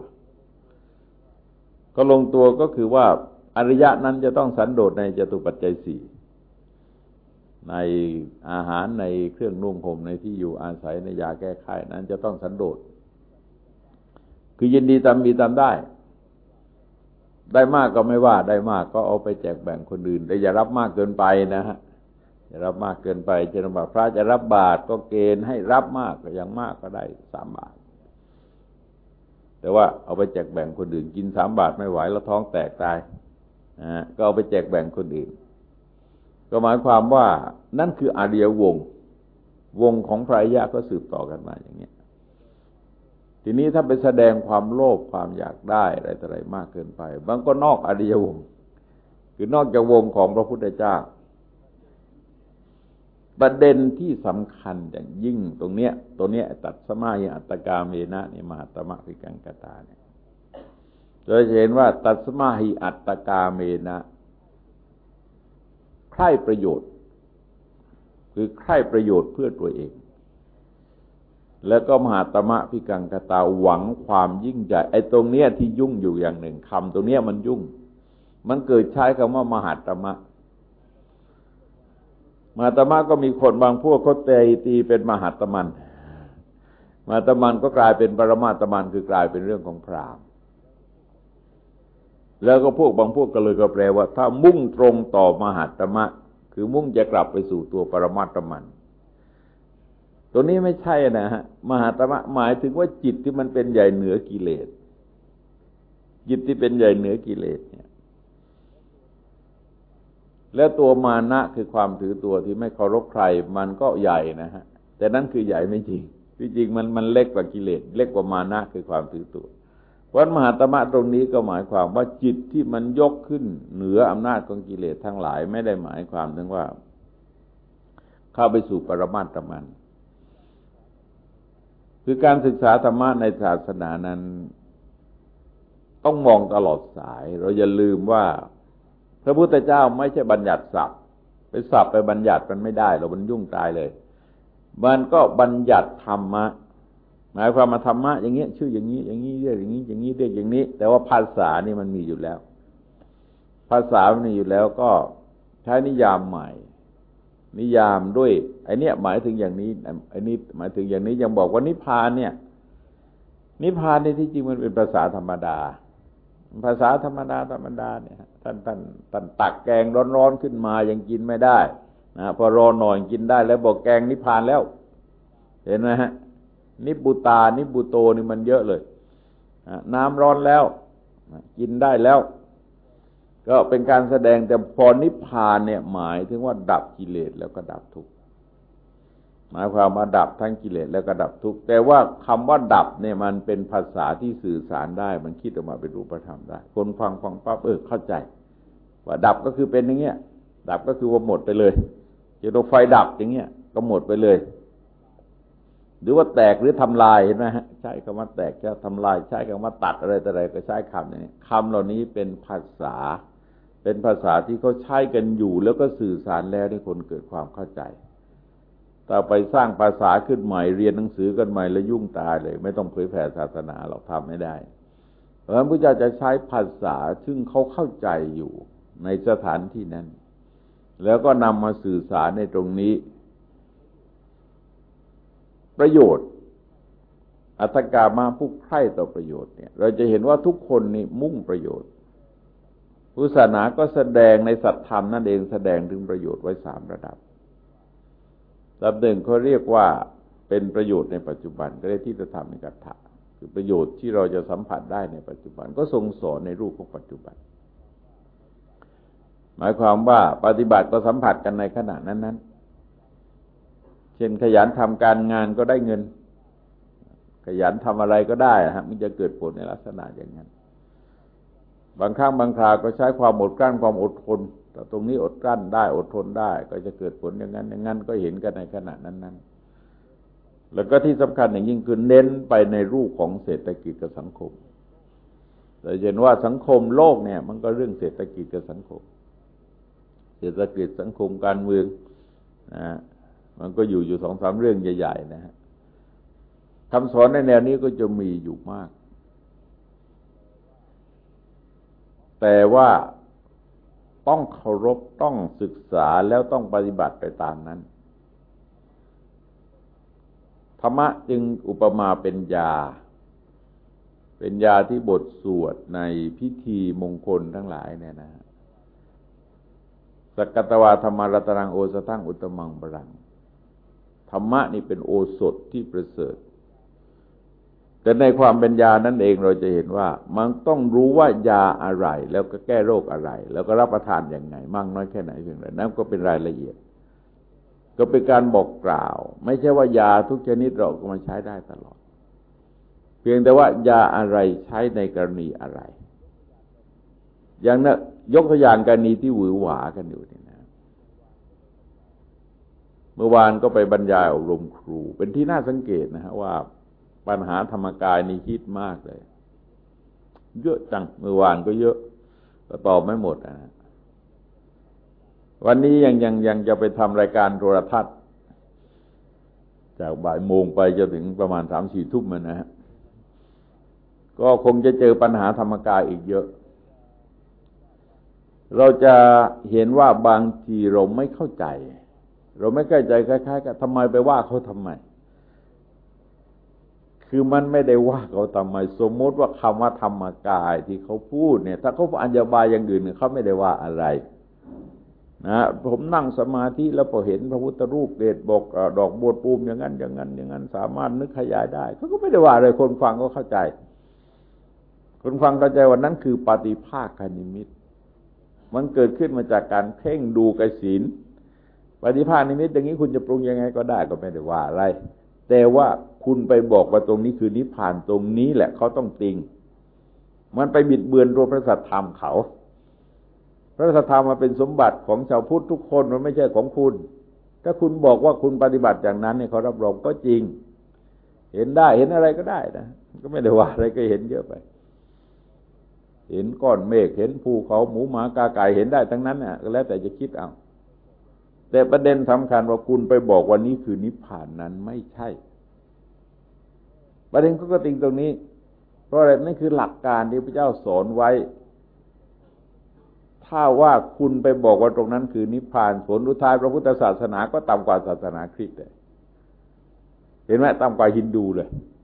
ก็ลงตัวก็คือว่าอริยะนั้นจะต้องสันโดษในจตุปัจจัยสี่ในอาหารในเครื่องนุ่งห่มในที่อยู่อาศัยในยาแก้ไขนั้นจะต้องสันโดษคือยินดีตามมีตามได้ได้มากก็ไม่ว่าได้มากก็เอาไปแจกแบ่งคนอื่นแต่อย่ารับมากเกินไปนะฮะอย่ารับมากเกินไปเช่นว่าพระจะรับบาตรก็เกณฑ์ให้รับมากก็อย่างมากก็ได้สามบาทแต่ว่าเอาไปแจกแบ่งคนอื่นกินสามบาทไม่ไหวแล้วท้องแตกตายนะก็เอาไปแจกแบ่งคนอื่นก็หมายความว่านั่นคืออริยวงศ์วงของพระอริยะก็สืบต่อกันมาอย่างนี้ทีนี้ถ้าไปแสดงความโลภความอยากได้อะไรต่ออะไรมากเกินไปบางก็นอกอริยวงศ์คือนอกจากวงของพระพุทธเจ้าประเด็นที่สำคัญอย่างยิ่งตรงเนี้ยตรงเนี้ยตัดสมาหิอัตตกาเมนะนี่มหัตตมะภิกังกตาเนี่ยโดยเห็นว่าตัดสมาหิอัตตกาเมนะใคร่ประโยชน์คือใคร่ประโยชน์เพื่อตัวเองแล้วก็มหาตมะภิกังกตาหวังความยิ่งใหญ่ไอ้ตรงเนี้ยที่ยุ่งอยู่อย่างหนึ่งคำตรงเนี้ยมันยุ่งมันเกิดใช้คำว่ามหาตมะมหาตมะก็มีคนบางพวกเขาเตยตีเป็นมหาตมันมหาตมันก็กลายเป็นปรมาตมันคือกลายเป็นเรื่องของพราหมณ์แล้วก็พวกบางพวกก็เลยก็แปลว่าถ้ามุ่งตรงต่อมหาตมะคือมุ่งจะกลับไปสู่ตัวปรมาตมันตัวนี้ไม่ใช่นะฮะมหาตมะหมายถึงว่าจิตที่มันเป็นใหญ่เหนือกิเลสจิตที่เป็นใหญ่เหนือกิเลสเนี่ยแล้วตัวมานะคือความถือตัวที่ไม่เคารพใครมันก็ใหญ่นะฮะแต่นั่นคือใหญ่ไม่จริงที่จริงมันมันเล็กกว่ากิเลสเล็กกว่ามานะคือความถือตัวเพราะมหาตมะตรงนี้ก็หมายความว่าจิตที่มันยกขึ้นเหนืออำนาจของกิเลสทั้งหลายไม่ได้หมายความถึงว่าเข้าไปสู่ปรมาตมันคือการศึกษาธรรมะในศาสนานั้นต้องมองตลอดสายเราอย่าลืมว่าพระพุทธเจ้าไม่ใช่บัญญัติศัพท์ไปศัพท์ไปบัญญัติมันไม่ได้เรามันยุ่งตายเลยมันก็บัญญัติธรรมะหมายความมาธรรมะอย่างเงี้ยชื่ออย่างนี้อย่างนี้เรียกอย่างนี้อย่างนี้เรียกอย่างนี้แต่ว่าภาษานี่มันมีอยู่แล้วภาษามันมีอยู่แล้วก็ใช้นิยามใหม่นิยามด้วยไอ้นี่หมายถึงอย่างนี้ไอ้นี่หมายถึงอย่างนี้ยังบอกว่านิพพานเนี่ยนิพพานในที่จริงมันเป็นภาษาธรรมดาภาษาธรรมดาธรรมดาเนี่ยท่านท่านท่านตักแกงร้อนๆขึ้นมายังกินไม่ได้นะพอรอหน่อยกินได้แล้วบอกแกงนิพพานแล้วเห็นไหมฮะนิบุตานิบุโตนี่มันเยอะเลยน้ำร้อนแล้วกินได้แล้วก็เป็นการแสดงแต่พอนิพพานเนี่ยหมายถึงว่าดับกิเลสแล้วก็ดับทุกข์หมายความว่าดับทั้งกิเลสแล้วก็ดับทุกข์แต่ว่าคำว่าดับเนี่ยมันเป็นภาษาที่สื่อสารได้มันคิดออกมาเป็นรูปธรรมได้คนฟังฟังปั๊บเออเข้าใจว่าดับก็คือเป็นอย่างเงี้ยดับก็คือว่าหมดไปเลยเจตไฟดับอย่างเงี้ยก็หมดไปเลยหรือว่าแตกหรือทำลายเห็นไหมฮะใช้คำว่าแตกจะทำลายใช้คำว่าตัดอะไรต่ออะไรก็ใช้คำนี้คำเหล่านี้เป็นภาษาเป็นภาษาที่เขาใช้กันอยู่แล้วก็สื่อสารแล้วให้คนเกิดความเข้าใจถ้าไปสร้างภาษาขึ้นใหม่เรียนหนังสือกันใหม่แล้วยุ่งตายเลยไม่ต้องเผยแผ่ศาสนาเราทำไม่ได้เพราะฉะนั้นพระเจ้าจะใช้ภาษาซึ่งเขาเข้าใจอยู่ในสถานที่นั้นแล้วก็นำมาสื่อสารในตรงนี้ประโยชน์อัตตกามาผู้ใคร่ต่อประโยชน์เนี่ยเราจะเห็นว่าทุกคนนี่มุ่งประโยชน์พุทธศาสนาก็แสดงในสัตธรรมนั่นเองแสดงถึงประโยชน์ไว้สามระดับระดับหนึ่งเขาเรียกว่าเป็นประโยชน์ในปัจจุบันก็เรียกทิฏฐธรรมนิกัตถะคือประโยชน์ที่เราจะสัมผัสได้ในปัจจุบันก็ทรงสอนในรูปของปัจจุบันหมายความว่าปฏิบัติก็สัมผัสกันในขณะนั้นๆเช่นขยันทำการงานก็ได้เงินขยันทำอะไรก็ได้ฮะมันจะเกิดผลในลักษณะอย่างนั้นบางครั้งบางคราวก็ใช้ความอดกลั้นความอดทนแต่ตรงนี้อดกลั้นได้อดทนได้ก็จะเกิดผลอย่างนั้นอย่างนั้นก็เห็นกันในขณะนั้นๆแล้วก็ที่สำคัญอย่างยิ่งคือเน้นไปในรูปของเศรษฐกิจกับสังคมเราเห็นว่าสังคมโลกเนี่ยมันก็เรื่องเศรษฐกิจกับสังคมเศรษฐกิจสังคมการเมืองนะมันก็อยู่อยู่สองสามเรื่องใหญ่ๆนะฮะคำสอนในแนวนี้ก็จะมีอยู่มากแต่ว่าต้องเคารพต้องศึกษาแล้วต้องปฏิบัติไปตามนั้นธรรมะจึงอุปมาเป็นยาเป็นยาที่บทสวดในพิธีมงคลทั้งหลายเนี่ยนะสักกัตวาธรรมรัตนังโอสถังอุตตมังบรังธรรมะนี่เป็นโอสถที่ประเสริฐแต่ในความเป็นยานั่นเองเราจะเห็นว่ามันต้องรู้ว่ายาอะไรแล้วก็แก้โรคอะไรแล้วก็รับประทานอย่างไงมากน้อยแค่ไหนเพียงไรนั่นก็เป็นรายละเอียดก็เป็นการบอกกล่าวไม่ใช่ว่ายาทุกชนิดเราก็มาใช้ได้ตลอดเพียงแต่ว่ายาอะไรใช้ในกรณีอะไรอย่างนั้นยกตัวอย่างกรณีที่หวือหวากันอยู่นี่นะเมื่อวานก็ไปบรรยายอบรมครูเป็นที่น่าสังเกตนะฮะว่าปัญหาธรรมกายนี่ฮิตมากเลยเยอะจังเมื่อวานก็เยอะก็ตอบไม่หมดนะวันนี้ยังยังยังจะไปทำรายการโทรทัศน์จากบ่ายโมงไปจนถึงประมาณสามสี่ทุ่มนะฮะก็คงจะเจอปัญหาธรรมกายอีกเยอะเราจะเห็นว่าบางทีเราไม่เข้าใจเราไม่เข้าใจคล้ายๆกับทำไมไปว่าเขาทำไมคือมันไม่ได้ว่าเขาทำไมสมมติว่าคำว่าธรรมกายที่เขาพูดเนี่ยถ้าเขาอธิบายอย่างอื่นเขาไม่ได้ว่าอะไรนะผมนั่งสมาธิแล้วพอเห็นพระพุทธรูปเดชบอกดอกบัวตูมอย่างนั้นอย่างนั้นอย่างนั้นสามารถนึกขยายได้เขาก็ไม่ได้ว่าอะไรคนฟังก็เข้าใจคนฟังเข้าใจว่านั้นคือปฏิภาคนิมิตมันเกิดขึ้นมาจากการเพ่งดูกสิณปฏิภาคนิมิตอย่างนี้คุณจะปรุงยังไงก็ได้ก็ไม่ได้ว่าอะไรแต่ว่าคุณไปบอกว่าตรงนี้คือนิพพานตรงนี้แหละเขาต้องติงมันไปบิดเบือนตัวพระสัทธรรมเขาพระสัทธรรมมาเป็นสมบัติของชาวพุทธทุกคนมันไม่ใช่ของคุณถ้าคุณบอกว่าคุณปฏิบัติอย่างนั้นเนี่ยเขารับรองก็จริงเห็นได้เห็นอะไรก็ได้นะก็ไม่ได้ว่าอะไรก็เห็นเยอะไปเห็นก้อนเมฆเห็นภูเขาหมูหมากาไก่เห็นได้ทั้งนั้นน่ะก็แล้วแต่จะคิดเอาแต่ประเด็นสำคัญว่าคุณไปบอกว่านี้คือนิพพานนั้นไม่ใช่ประเด็นก็กระติงตรงนี้เพราะอะไรนั่นคือหลักการที่พระเจ้าสอนไว้ถ้าว่าคุณไปบอกว่าตรงนั้นคือนิพพานผลสุดท้ายพระพุทธศาสนาก็ต่ำกว่าศาสนาคริสต์เลยเห็นไหมต่ำกว่าฮินดูเลย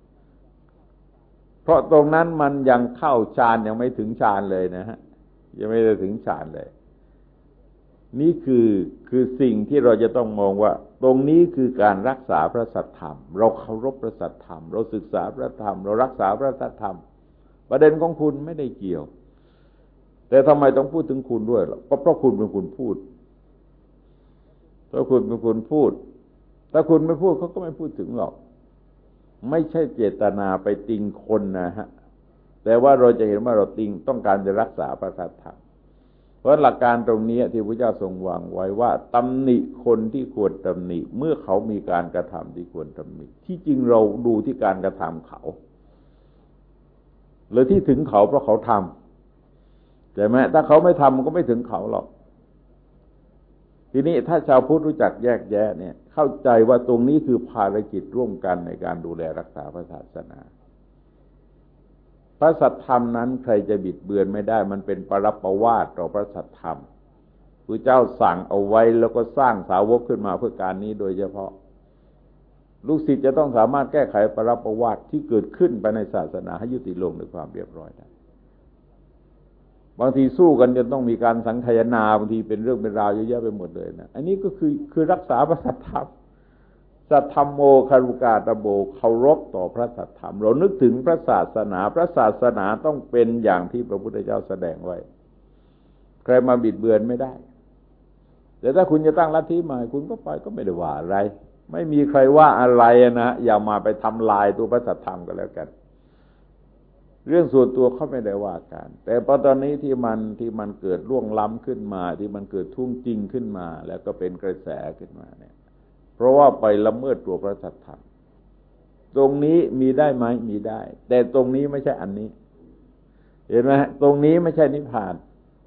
เพราะตรงนั้นมันยังเข้าฌานยังไม่ถึงฌานเลยนะฮะยังไม่ได้ถึงฌานเลยนี่คือคือสิ่งที่เราจะต้องมองว่าตรงนี้คือการรักษาพระสัทธรรมเราเคารพพระสัทธรรมเราศึกษาพระธรรมเรารักษาพระสัทธรรมประเด็นของคุณไม่ได้เกี่ยวแต่ทำไมต้องพูดถึงคุณด้วยล่ะก็เพราะคุณเป็นคนพูดเพราะคุณเป็นคนพูดถ้าคุณไม่พูดเขาก็ไม่พูดถึงหรอกไม่ใช่เจตนาไปติงคนนะฮะแต่ว่าเราจะเห็นว่าเราติงต้องการจะรักษาพระสัทธรรมเพราะหลักการตรงนี้ที่พระเจ้าทรงวางไว้ว่าตำหนิคนที่ควรตำหนิเมื่อเขามีการกระทำที่ควรตำหนิที่จริงเราดูที่การกระทำเขาหรือที่ถึงเขาเพราะเขาทำใช่ไหมถ้าเขาไม่ทำมันก็ไม่ถึงเขาหรอกทีนี้ถ้าชาวพุทธรู้จักแยกแยะเนี่ยเข้าใจว่าตรงนี้คือภารกิจร่วมกันในการดูแลรักษาพระศาสนาพระสัทธรรมนั้นใครจะบิดเบือนไม่ได้มันเป็นปรับประวาทต่อพระสัทธรรมพระเจ้าสั่งเอาไว้แล้วก็สร้างสาวกขึ้นมาเพื่อการนี้โดยเฉพาะลูกศิษย์จะต้องสามารถแก้ไขปรับประวาทที่เกิดขึ้นไปในศาสนาให้ยุติลงด้วยความเรียบร้อยได้บางทีสู้กันจนต้องมีการสังคายนาบางทีเป็นเรื่องเป็นราวเยอะแยะไปหมดเลยนะอันนี้ก็คือคือรักษาพระสัทธรรมสัทธรรมโมคารุกาตโบเคารพต่อพระสัทธรรมเรานึกถึงพระศาสนาพระศาสนาต้องเป็นอย่างที่พระพุทธเจ้าแสดงไว้ใครมาบิดเบือนไม่ได้แต่ถ้าคุณจะตั้งลัทธิใหม่คุณก็ไปก็ไม่ได้ว่าอะไรไม่มีใครว่าอะไรนะอย่ามาไปทำลายตัวพระสัทธรรมก็แล้วกันเรื่องส่วนตัวเขาไม่ได้ว่ากันแต่พอตอนนี้ที่มันที่มันเกิดล่วงล้ำขึ้นมาที่มันเกิดทุ่งจริงขึ้นมาแล้วก็เป็นกระแสขึ้นมาเนี่ยเพราะว่าไปละเมิดตัวพระสัทธรรมตรงนี้มีได้ไหมมีได้แต่ตรงนี้ไม่ใช่อันนี้เห็นไหมตรงนี้ไม่ใช่นิพพาน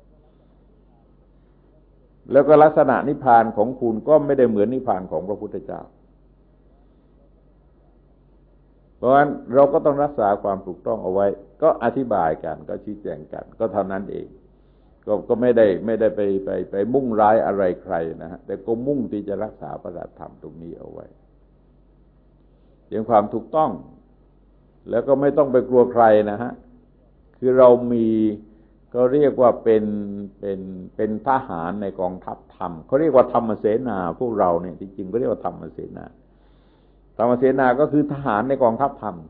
แล้วก็ลักษณะนิพพานของคุณก็ไม่ได้เหมือนนิพพานของพระพุทธเจ้าเพราะฉะนั้นเราก็ต้องรักษาความถูกต้องเอาไว้ก็อธิบายกันก็ชี้แจงกันก็เท่านั้นเองก็ก็ไม่ได้ไม่ได้ไปไปไปมุ่งร้ายอะไรใครนะฮะแต่ก็มุ่งที่จะรักษาพระธรรมตรงนี้เอาไว้เรื่องความถูกต้องแล้วก็ไม่ต้องไปกลัวใครนะฮะคือเรามีก็เรียกว่าเป็นเป็นเป็นทหารในกองทัพธรรมเขาเรียกว่าธรรมเสนาพวกเราเนี่ยจริงๆก็เรียกว่าธรรมเสนาธรรมเสนาก็คือทหารในกองทัพธรรม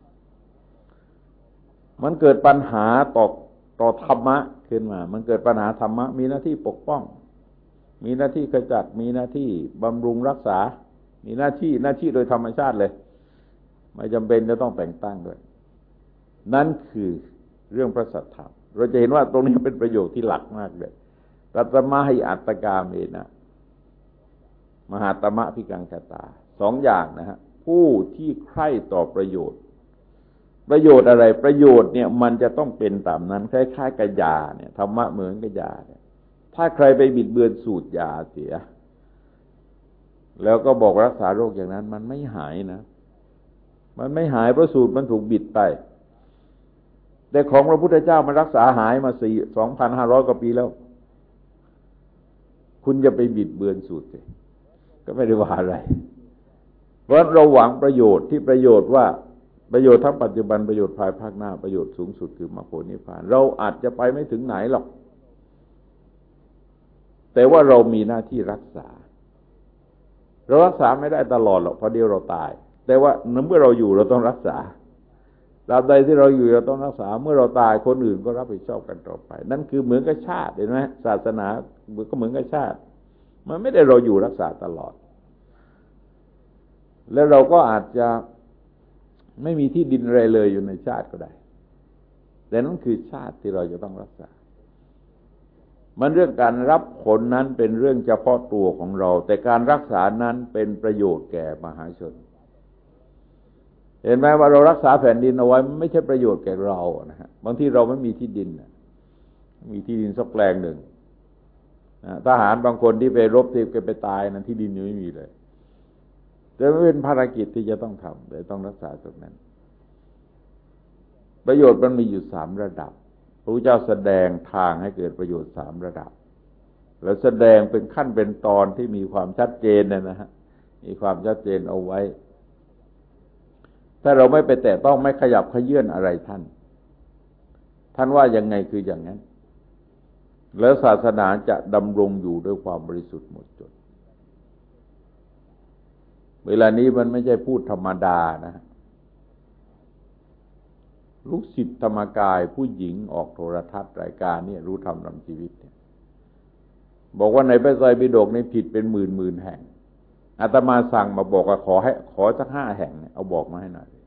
มันเกิดปัญหาต่อต่อธรรมะขึ้นมามันเกิดปัญหาธรรมะมีหน้าที่ปกป้องมีหน้าที่ขจัดมีหน้าที่บำรุงรักษามีหน้าที่หน้าที่โดยธรรมชาติเลยไม่จำเป็นจะต้องแต่งตั้งด้วยนั่นคือเรื่องพระสัทธรรมเราจะเห็นว่าตรงนี้เป็นประโยชน์ที่หลักมากเลยตัตมะหิอัตตกาเมนะมหาตมะพิกังคตาสองอย่างนะฮะผู้ที่ใคร่ต่อประโยชน์ประโยชน์อะไรประโยชน์เนี่ยมันจะต้องเป็นตามนั้นคล้ายๆกับยาเนี่ยธรรมะเหมือนกับยาเนี่ยถ้าใครไปบิดเบือนสูตรยาเสียแล้วก็บอกรักษาโรคอย่างนั้นมันไม่หายนะมันไม่หายเพราะสูตรมันถูกบิดไปแต่ของพระพุทธเจ้ามันรักษาหายมาสี่สองพันห้าร้อยกว่าปีแล้วคุณจะไปบิดเบือนสูตรสิก็ไม่ได้ว่าอะไรเพราะเราหวังประโยชน์ที่ประโยชน์ว่าประโยชน์ทั้งปัจจุบันประโยชน์ภายภาคหน้าประโยชน์สูงสุดคือมรรคผลนิพพานเราอาจจะไปไม่ถึงไหนหรอกแต่ว่าเรามีหน้าที่รักษาเรารักษาไม่ได้ตลอดหรอกเพราะเดี๋ยวเราตายแต่ว่าเมื่อเราอยู่เราต้องรักษาตราบใดที่เราอยู่เราต้องรักษาเมื่อเราตายคนอื่นก็รับผิดชอบกันต่อไปนั่นคือเหมือนกับชาติเห็นไหมศาสนาก็เหมือนกับชาติมันไม่ได้เราอยู่รักษาตลอดแล้วเราก็อาจจะไม่มีที่ดินอะไรเลยอยู่ในชาติก็ได้แต่นั่นคือชาติที่เราจะต้องรักษามันเรื่องการรับผลนั้นเป็นเรื่องเฉพาะตัวของเราแต่การรักษานั้นเป็นประโยชน์แก่มหาชนเห็นไหมว่าเรารักษาแผ่นดินเอาไว้ไม่ใช่ประโยชน์แก่เรานะฮะบางทีเราไม่มีที่ดินมีที่ดินสักแปลงหนึ่งทหารบางคนที่ไปรบที่ไปตายนั้นที่ดินยังไม่มีเลยแต่ไม่เป็นภารกิจที่จะต้องทำแต่ต้องรักษาตรงนั้นประโยชน์มันมีอยู่สามระดับพระพุทธเจ้าแสดงทางให้เกิดประโยชน์สามระดับแล้วแสดงเป็นขั้นเป็นตอนที่มีความชัดเจนนะฮะมีความชัดเจนเอาไว้ถ้าเราไม่ไปแตะต้องไม่ขยับขยื่นอะไรท่านท่านว่ายังไงคืออย่างนั้นแล้วศาสนาจะดำรงอยู่ด้วยความบริสุทธิ์หมดจดเวลานี้มันไม่ใช่พูดธรรมดานะลูกศิษย์ธรรมกายผู้หญิงออกโทรทัศน์รายการนี้รู้ธรรมนำชีวิตเนี่ยบอกว่าในพระไตรปิฎกนี่ผิดเป็นหมื่นหมื่นแห่งอาตมาสั่งมาบอกว่าขอให้ขอสักห้าแห่งเนี่ยเอาบอกมาให้หน่อย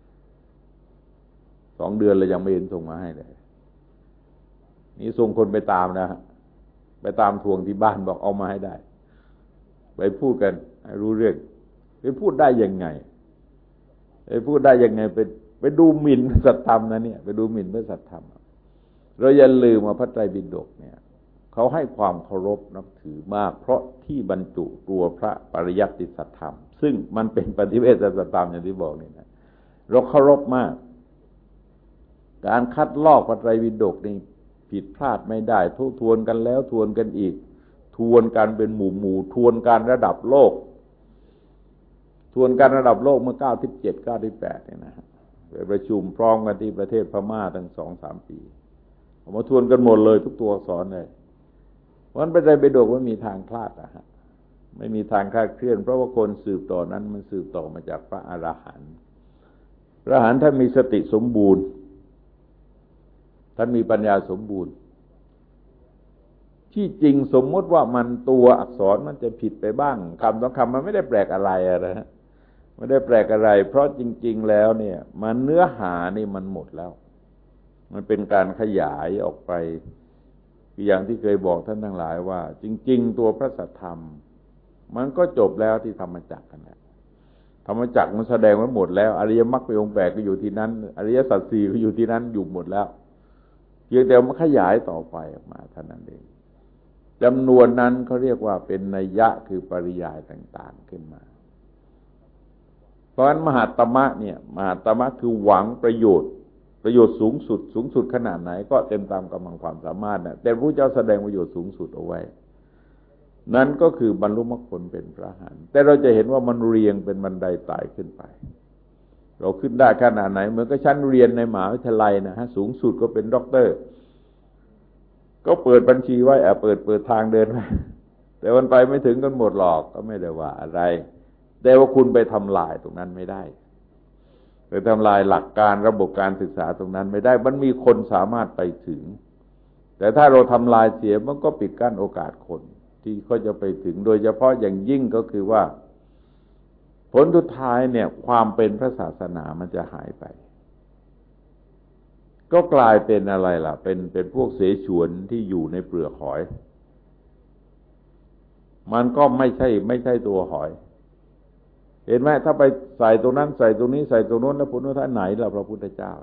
สองเดือนเลยยังไม่เห็นส่งมาให้เลยนี่ส่งคนไปตามนะไปตามทวงที่บ้านบอกเอามาให้ได้ไปพูดกันให้รู้เรื่องไปพูดได้ยังไงไปพูดได้ยังไงไปไปดูหมิ่นสัตธรรมนะเนี่ยไปดูหมิ่นพระสัตธรรมเราอย่าลืมว่าพระไตรปิฎกเนี่ยเขาให้ความเคารพนับถือมากเพราะที่บรรจุตัวพระปริยัติสัตธรรมซึ่งมันเป็นปฏิเวทสัตธรรมอย่างที่บอกนี่นะเราเคารพมากการคัดลอกพระไตรปิฎกนี่ผิดพลาดไม่ได้ทุทวนกันแล้วทวนกันอีกทวนกันเป็นหมู่หมู่ทวนการระดับโลกทวนการระดับโลกเมื่อเก้าสิบเจ็ด เก้าสิบแปดเนี่ยนะฮะไปประชุมพร้อมกันที่ประเทศพม่าตั้ง สองสาม ปีเอามาทวนกันหมดเลยทุกตัวอักษรเลยเพราะฉะนั้นพระไตรปิฎกไม่มีทางพลาดนะฮะไม่มีทางคลาดเคลื่อนเพราะว่าคนสืบต่อนั้นมันสืบต่อมาจากพระอรหันต์พระอรหันต์ท่านมีสติสมบูรณ์ท่านมีปัญญาสมบูรณ์ที่จริงสมมติว่ามันตัวอักษรมันจะผิดไปบ้างคำสองคำมันไม่ได้แปลกอะไรนะฮะไม่ได้แปลกอะไรเพราะจริงๆแล้วเนี่ยมันเนื้อหานี่มันหมดแล้วมันเป็นการขยายออกไปอย่างที่เคยบอกท่านทั้งหลายว่าจริงๆตัวพระสัทธรรมมันก็จบแล้วที่ธรรมจักรกันแหละธรรมจักรมันแสดงไว้หมดแล้วอริยมรรคเป็นองค์แปดก็อยู่ที่นั้นอริยสัจสี่ก็อยู่ที่นั้นอยู่หมดแล้วเพียงแต่มันขยายต่อไปออกมาเท่านั้นเองจำนวนนั้นเขาเรียกว่าเป็นนัยยะคือปริยายต่างๆขึ้นมาเพราะฉะนั้นมหาตมะเนี่ยมหาตมะคือหวังประโยชน์ประโยชน์สูงสุดสูงสุดขนาดไหนก็เต็มตามกำลังความสามารถนะแต่พระเจ้าแสดงประโยชน์สูงสุดเอาไว้นั้นก็คือบรรลุมรรคผลเป็นพระอรหันต์แต่เราจะเห็นว่ามันเรียงเป็นบันไดไต่ขึ้นไปเราขึ้นได้ขนาดไหนเหมือนกับชั้นเรียนในมหาวิทยาลัยนะฮะสูงสุดก็เป็นด็อกเตอร์ก็เปิดบัญชีไว้แอบเปิดเปิดทางเดินไว้แต่วันไปไม่ถึงกันหมดหรอกก็ไม่ได้ว่าอะไรแต่ว่าคุณไปทำลายตรงนั้นไม่ได้ไปทำลายหลักการระบบการศึกษาตรงนั้นไม่ได้มันมีคนสามารถไปถึงแต่ถ้าเราทำลายเสียมันก็ปิดกั้นโอกาสคนที่เขาจะไปถึงโดยเฉพาะอย่างยิ่งก็คือว่าผลสุดท้ายเนี่ยความเป็นพระศาสนามันจะหายไปก็กลายเป็นอะไรล่ะเป็นเป็นพวกเสฉวนที่อยู่ในเปลือกหอยมันก็ไม่ใช่ไม่ใช่ตัวหอยเห็นไหมถ้าไปใส่ตรงนั้นใส่ตรงนี้ใส่ตรงโน้นแล้วผลสุดท้ายไหนล่ะพระพุทธเจ้า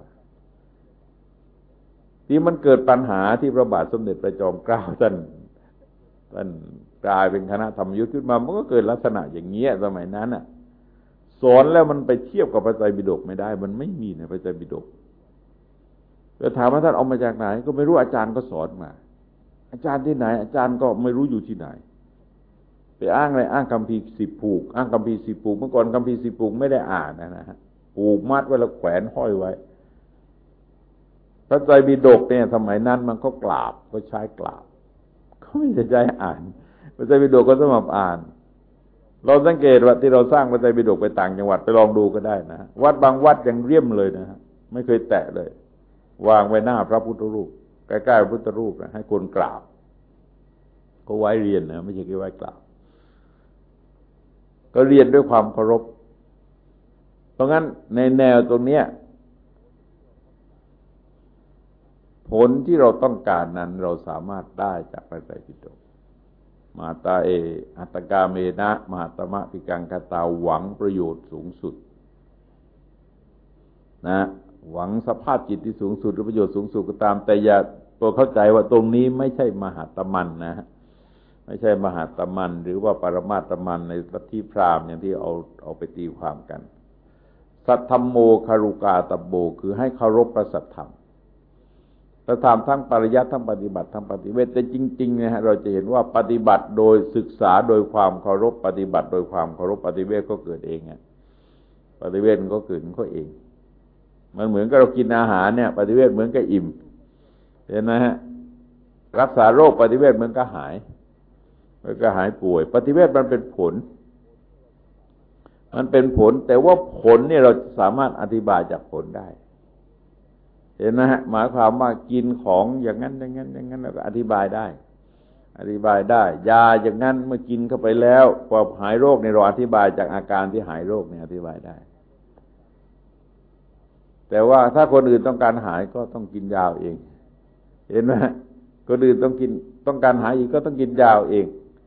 ที่มันเกิดปัญหาที่พระบาทสมเด็จพระจอมเกล้าท่านท่านกลายเป็นคณะธรรมยุทธ์ขึ้นมามันก็เกิดลักษณะอย่างเงี้ยสมัยนั้นน่ะสอนแล้วมันไปเทียบกับพระไตรปิฎกไม่ได้มันไม่มีในพระไตรปิฎกแล้วถามว่าท่านเอามาจากไหนก็ไม่รู้อาจารย์ก็สอนมาอาจารย์ที่ไหนอาจารย์ก็ไม่รู้อยู่ที่ไหนไปอ้างอะไรอ้างคัมภีร์สิบผูกอ้างคัมภีร์สิบผูกเมื่อก่อนคัมภีร์สิบผูกไม่ได้อ่านนะฮะผูกมัดไว้แล้วแขวนห้อยไว้พระไตรปิฎกเนี่ยสมัยนั้นมันก็กราบก็ใช้กราบเขาไม่จะใช้อ่านพระไตรปิฎกก็สำหรับอ่านเราสังเกตว่าที่เราสร้างพระไตรปิฎกไปต่างจังหวัดไปลองดูก็ได้นะวัดบางวัดยังเรี่ยมเลยนะฮะไม่เคยแตะเลยวางไว้หน้าพระพุทธรูปใกล้ๆพระพุทธรูปนะให้คนกราบก็ไว้เรียนนะไม่ใช่แค่ไว้กราบก็เรียนด้วยความเคารพเพราะงั้นในแนวตรงเนี้ยผลที่เราต้องการนั้นเราสามารถได้จากพระไตรปิฎกมาตาเออัตตกาเมนะมหาตมะปิกังคตาหวังประโยชน์สูงสุดนะหวังสภาพจิตที่สูงสุดหรือประโยชน์สูงสุดก็ตามแต่อย่าตัวเข้าใจว่าตรงนี้ไม่ใช่มหาตมันนะไม่ใช่มหาตมันหรือว่าปรมาตมันในลัทธิพราหมณ์อย่างที่เอาเอาไปตีความกันสัทธัมโมคารุกาตโบคือให้เคารพพระสัทธรรมพระธรรมทั้งปริยัติทั้งปฏิบัติทั้งปฏิเวทแต่จริงๆนะฮะเราจะเห็นว่าปฏิบัติโดยศึกษาโดยความเคารพปฏิบัติโดยความเคารพปฏิเวทก็เกิดเองอ่ะปฏิเวทมันก็เกิดของเขาเองมันเหมือนกับเรากินอาหารเนี่ยปฏิเวทเหมือนกับอิ่มเห็นไหมฮะรักษาโรคปฏิเวทเหมือนกับหายมันก็หายป่วยปฏิเวทมันเป็นผลมันเป็นผลแต่ว่าผลเนี่ยเราสามารถอธิบายจากผลได้เห็นไหมฮะหมายความว่ากินของอย่างนั้นอย่างนั้นอย่างนั้นเราก็อธิบายได้อธิบายได้ยาอย่างนั้นเมื่อกินเข้าไปแล้วพอหายโรคเนี่ยเราอธิบายจากอาการที่หายโรคเนี่ยอธิบายได้แต่ว่าถ้าคนอื่นต้องการหายก็ต้องกินยาเองเห็นไหมคนอื่นต้องกินต้องการหายอีกก็ต้องกินยาเอง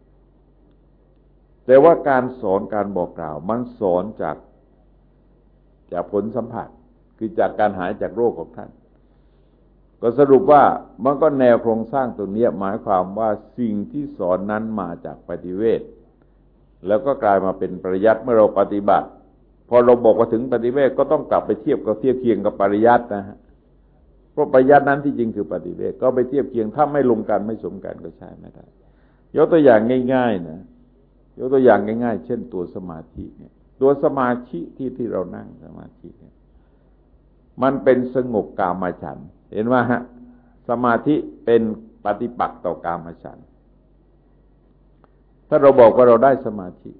แต่ว่าการสอนการบอกกล่าวมันสอนจากจากผลสัมผัสคือจากการหายจากโรคของท่านก็สรุปว่ามันก็แนวโครงสร้างตัวนี้หมายความว่าสิ่งที่สอนนั้นมาจากปฏิเวทแล้วก็กลายมาเป็นปริยัติเมื่อเราปฏิบัติพอเราบอกว่าถึงปฏิเวทก็ต้องกลับไปเทียบกับเทียบเคียงกับปริยัตินะฮะเพราะปริยัตินั้นที่จริงคือปฏิเวทก็ไปเทียบเคียงถ้าไม่ลงกันไม่สมกันก็ใช้ไม่ได้ยกตัวอย่างง่ายๆนะยกตัวอย่างง่ายๆเช่นตัวสมาธิเนี่ยตัวสมาธิที่ที่เรานั่งสมาธิเนี่ยมันเป็นสงบกามฉันท์เห็นว่าฮะสมาธิเป็นปฏิปักษ์ต่อกามฉันท์ถ้าเราบอกว่าเราได้สมาธิ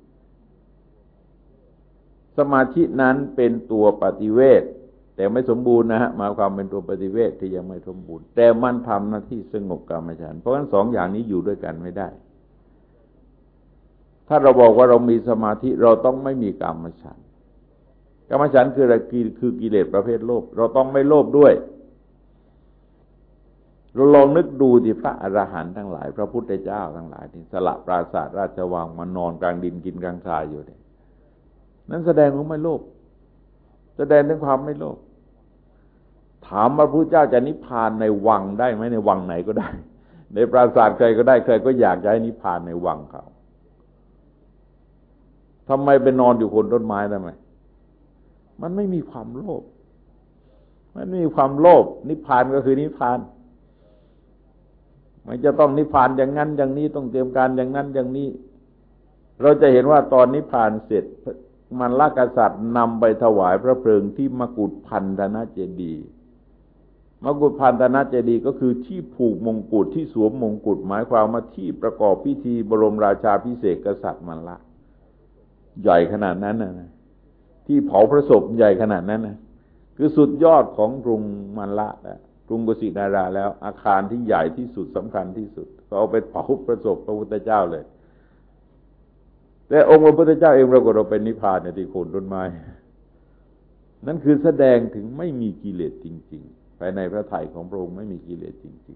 สมาธินั้นเป็นตัวปฏิเวทแต่ไม่สมบูรณ์นะฮะหมายความเป็นตัวปฏิเวทที่ยังไม่สมบูรณ์แต่มันทำหน้าที่สงบกามฉันท์เพราะฉะนั้นสองอย่างนี้อยู่ด้วยกันไม่ได้ถ้าเราบอกว่าเรามีสมาธิเราต้องไม่มีกามฉันท์กามฉันท์คืออะไรคือกิเลสประเภทโลภเราต้องไม่โลภด้วยเราลองนึกดูที่พระอรหันต์ทั้งหลายพระพุทธเจ้าทั้งหลายที่สละปราสาทราชวังมานอนกลางดินกินกลางทรายอยู่เนี่ยนั้นแสดงว่าไม่โลภแสดงถึงความไม่โลภถามว่าพระพุทธเจ้าจะนิพพานในวังได้ไหมในวังไหนก็ได้ในปราสาทใครก็ได้ใครก็อยากจะให้นิพพานในวังเขาทำไมไปนอนอยู่คนต้นไม้ได้ไหมมันไม่มีความโลภมันไม่มีความโลภนิพพานก็คือนิพพานมันจะต้องนิพพานอย่างนั้นอย่างนี้ต้องเตรียมการอย่างนั้นอย่างนี้เราจะเห็นว่าตอนนิพพานเสร็จมันละกษัตริย์นำไปถวายพระเพลิงที่มกุฏพันธนเจดีย์มกุฏพันธนเจดีย์ก็คือที่ผูกมงกุฎที่สวมมงกุฎหมายความว่าที่ประกอบพิธีบรมราชาภิเษกกษัตริย์มันละใหญ่ขนาดนั้นนะที่เผาพระศพใหญ่ขนาดนั้นนะคือสุดยอดของกรุงมันละนะกรุงกุสินาราแล้วอาคารที่ใหญ่ที่สุดสำคัญที่สุดก็เอาไปเผาพระศพพระพุทธเจ้าเลยแต่องค์พระพุทธเจ้าเองปรากฏว่าเป็นนิพพานในที่โคนต้นไม้นั่นคือแสดงถึงไม่มีกิเลสจริงๆภายในพระทัยของพระองค์ไม่มีกิเลสจริง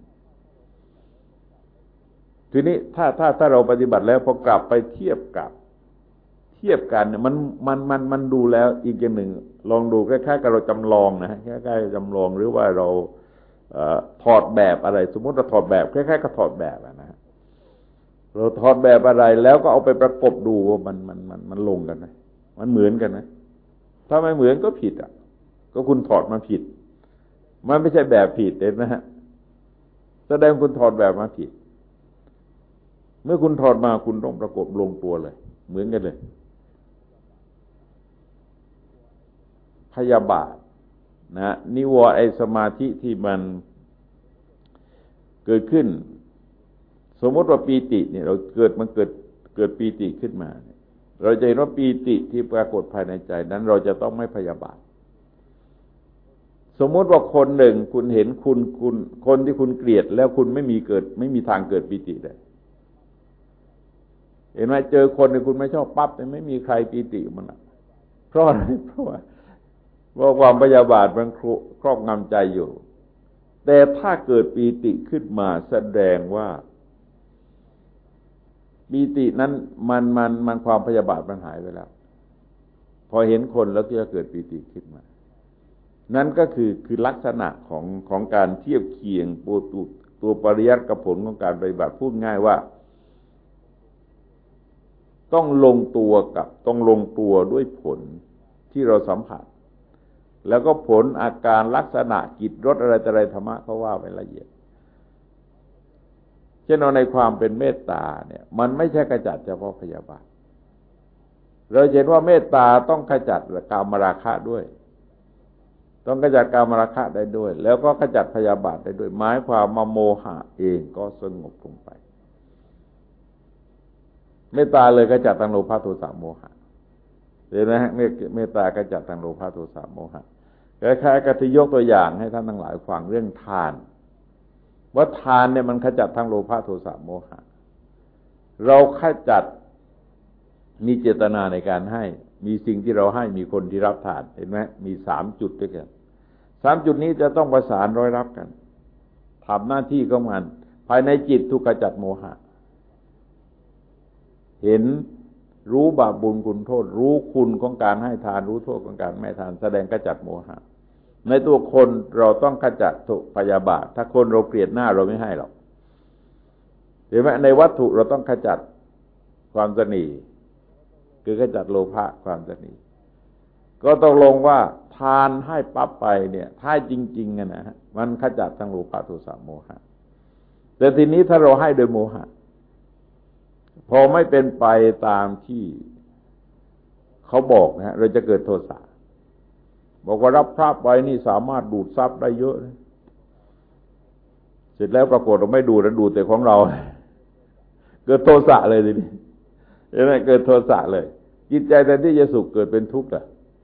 ๆทีนี้ถ้าถ้าถ้าเราปฏิบัติแล้วพอกลับไปเทียบกับเทียบกันเนี่ยมันมันมันมันดูแล้วอีกอย่างหนึ่งลองดูคล้ายๆกับเราจำลองนะคล้ายๆจำลองหรือว่าเราเอ่อถอดแบบอะไรสมมติเราถอดแบบคล้ายๆกับถอดแบบนะเราถอดแบบอะไรแล้วก็เอาไปประกบดูว่ามันมันมันมันลงกันนะมันเหมือนกันนะถ้าไม่เหมือนก็ผิดอ่ะก็คุณถอดมาผิดมันไม่ใช่แบบผิดเห็นไหมฮะแสดงคุณถอดแบบมาผิดเมื่อคุณถอดมาคุณต้องประกบลงตัวเลยเหมือนกันเลยพยาบาทนะนิวรณ์ไอสมาธิที่มันเกิดขึ้นสมมติว่าปีติเนี่ยเราเกิดมันเกิดเกิดปีติขึ้นมาเราจะเห็นว่าปีติที่ปรากฏภายในใจนั้นเราจะต้องไม่พยาบาทสมมติว่าคนหนึ่งคุณเห็นคุณคุณคนที่คุณเกลียดแล้วคุณไม่มีเกิดไม่มีทางเกิดปีติได้เห็นไหมเจอคนที่คุณไม่ชอบปั๊บแต่ไม่มีใครปีติมันอ่ะเพราะอะไรเพราะว่าเพราะความพยาบาทมันครอบงำใจอยู่แต่ถ้าเกิดปีติขึ้นมาแสดงว่าปีตินั้นมันมันมันความพยาบาทมันหายไปแล้วพอเห็นคนแล้วก็จะเกิดปีติขึ้นมานั่นก็คือคือลักษณะของของการเทียบเคียงตัวตัวปริยัติกับผลของการปฏิบัติพูดง่ายว่าต้องลงตัวกับต้องลงตัวด้วยผลที่เราสัมผัสแล้วก็ผลอาการลักษณะกิจรสอะไรแต่อะไรธรรมะเขาว่าไว้ละเอียดเช่นในความเป็นเมตตาเนี่ยมันไม่ใช่ขจัดเฉพาะพยาบาทเราเห็นว่าเมตตาต้องขจัดกามราคะด้วยต้องขจัดกามราคะได้ด้วยแล้วก็ขจัดพยาบาทได้ด้วยหมายความว่าโมหะเองก็สงบลงไปเมตตาเลยขจัดทางโลภะโทสะโมหะเห็นไหมฮะเมตตาขจัดทางโลภะโทสะโมหะคล้ายๆกับที่ยกตัวอย่างให้ท่านทั้งหลายฟังเรื่องทานว่าทานเนี่ยมันขจัดทั้งโลภะโทสะโมหะเราขจัดมีเจตนาในการให้มีสิ่งที่เราให้มีคนที่รับทานเห็นไหมมีสามจุดด้วยกันสามจุดนี้จะต้องประสานร้อยรับกันทำหน้าที่ของมันภายในจิตถูกขจัดโมหะเห็นรู้บาปบุญคุณโทษรู้คุณของการให้ทานรู้โทษของการไม่ทานแสดงขจัดโมหะในตัวคนเราต้องขจัดทุพยาบาทถ้าคนเราเกลียดหน้าเราไม่ให้หรอกเห็นไหมในวัตถุเราต้องขจัดความตนีคือขจัดโลภะความตนีก็ต้องลงว่าทานให้ปั๊บไปเนี่ยถ้าจริงๆนะฮะมันขจัดทั้งโลภะโทสะโมหะแต่ทีนี้ถ้าเราให้โดยโมหะพอไม่เป็นไปตามที่เขาบอกนะฮะเราจะเกิดโทสะบอกว่ารับพระไปนี่สามารถดูดทรัพย์ได้เยอะนะเสร็จแล้วปรากฏเราไม่ดูแล้วดูแต่ของเราเกิดโทสะเลยทีนี้เห็นไหมเกิดโทสะเลยจิตใจแทนที่จะสุขเกิดเป็นทุกข์อ่ะ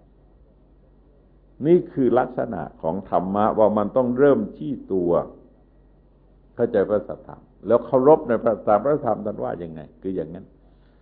นี่คือลักษณะของธรรมะว่ามันต้องเริ่มที่ตัวเข้าใจพระสัทธรรมแล้วเคารพในพระสัทธรรมท่านว่ายังไงคืออย่างนั้น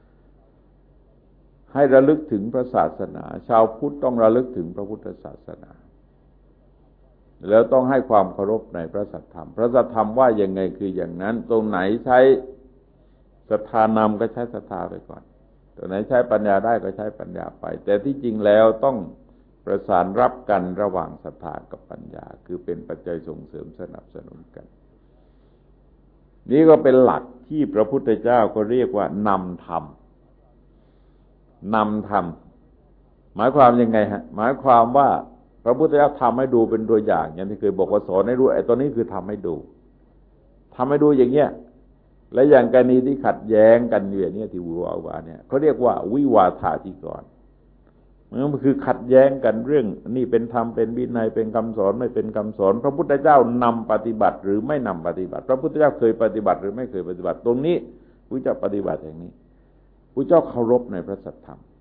ให้ระลึกถึงพระศาสนาชาวพุทธต้องระลึกถึงพระพุทธศาสนาแล้วต้องให้ความเคารพในพระสัทธรรมพระสัทธรรมว่ายังไงคืออย่างนั้นตรงไหนใช้ศรัทธานำก็ใช้ศรัทธาไปก่อนตรงไหนใช้ปัญญาได้ก็ใช้ปัญญาไปแต่ที่จริงแล้วต้องประสานรับกันระหว่างศรัทธากับปัญญาคือเป็นปัจจัยส่งเสริมสนับสนุนกันนี่ก็เป็นหลักที่พระพุทธเจ้าก็เรียกว่านำธรรมนำธรรมหมายความยังไงฮะหมายความว่าพระพุทธเจ้าทำให้ดูเป็นตัวอย่างอย่างที่เคยบอกว่าสอนให้รู้ไอ้ตัวนี้คือทำให้ดูทำให้ดูอย่างเงี้ยและอย่างกรณีที่ขัดแย้งกันอยู่เนี่ยที่วัวว่าเนี่ยเขาเรียกว่าวิวาทาธิกรมันคือขัดแย้งกันเรื่องนี่เป็นธรรมเป็นวินัยเป็นคำสอนไม่เป็นคำสอนพระพุทธเจ้านำปฏิบัติหรือไม่นำปฏิบัติพระพุทธเจ้าเคยปฏิบัติหรือไม่เคยปฏิบัติตรงนี้พระเจ้าปฏิบัติอย่างนี้พระเจ้าเคารพในพระสัทธรรม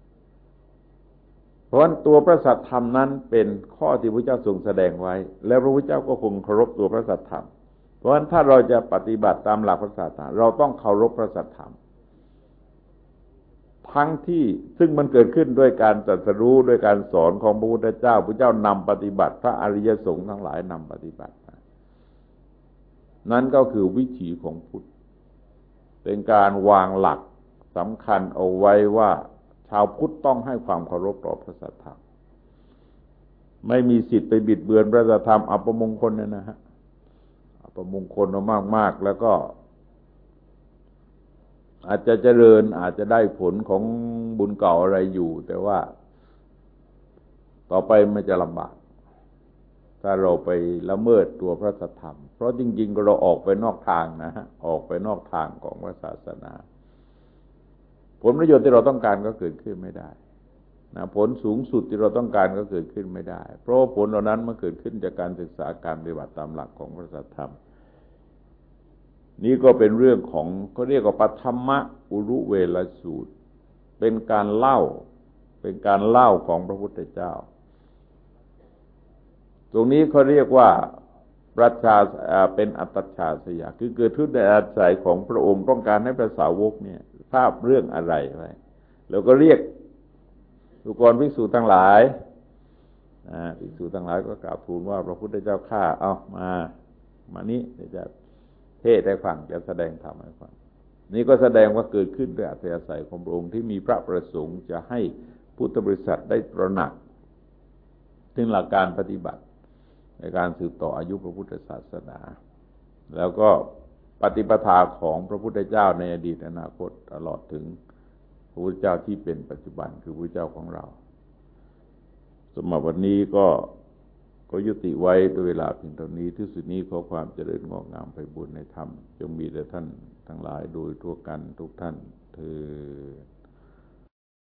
เพราะฉะนั้นตัวพระสัทธรรมนั้นเป็นข้อที่พระเจ้าทรงแสดงไว้แล้วพระพุทธเจ้าก็คงเคารพตัวพระสัทธรรมเพราะฉะนั้นถ้าเราจะปฏิบัติตามหลักพระสัทธรรมเราต้องเคารพพระสัทธรรมทั้งที่ซึ่งมันเกิดขึ้นด้วยการตรัสรู้ด้วยการสอนของพระพุทธเจ้าพระเจ้านำปฏิบัติพระอริยสงฆ์ทั้งหลายนำปฏิบัตินั่นก็คือวิถีของพุทธเป็นการวางหลักสำคัญเอาไว้ว่าชาวพุทธต้องให้ความเคารพต่อพระสัทธรรมไม่มีสิทธิ์ไปบิดเบือนพระสัทธรรมอัปมงคลเนี่ยนะฮะอัปมงคลมากๆแล้วก็อาจจะเจริญอาจจะได้ผลของบุญเก่าอะไรอยู่แต่ว่าต่อไปมันจะลำบากถ้าเราไปละเมิดตัวพระสัทธรรมเพราะจริงๆเราออกไปนอกทางนะฮะออกไปนอกทางของพระศาสนาผลประโยชน์ที่เราต้องการก็เกิดขึ้นไม่ได้นะผลสูงสุดที่เราต้องการก็เกิดขึ้นไม่ได้เพราะผลเหล่านั้นมันเกิดขึ้นจากการศึกษาการปฏิบัติตามหลักของพระสัทธรรมนี่ก็เป็นเรื่องของเขาเรียกว่าปัทธมอุรุเวลสูตรเป็นการเล่าเป็นการเล่าของพระพุทธเจ้าตรงนี้เขาเรียกว่าประชาเป็นอัตตชาสยาคือเกิดขึ้นในอาศัยของพระองค์ต้องการให้พระสาวกเนี่ยทราบเรื่องอะไรไว้แล้วก็เรียกทุกคนภิกษุทั้งหลายภิกษุทั้งหลายก็กราบทูลว่าพระพุทธเจ้าข้าเอามามานี้จะเทศให้ฟังจะแสดงธรรมให้ฟังนี่ก็แสดงว่าเกิดขึ้นด้วยอัธยาศัยของพระองค์ที่มีพระประสงค์จะให้พุทธบริษัทได้ตระหนักถึงหลักการปฏิบัติในการสืบต่ออายุพระพุทธศาสนาแล้วก็ปฏิปทาของพระพุทธเจ้าในอดีตอนาคตตลอดถึงพระพุทธเจ้าที่เป็นปัจจุบันคือพระพุทธเจ้าของเราสำหรับวันนี้ก็ก็ยุติไว้ด้วยเวลาเพียงเท่านี้ที่สุดนี้ขอความเจริญงอกงามไพบูลย์ในธรรมจงมีแด่ท่านทั้งหลายโดยทั่วกันทุกท่านเทอญ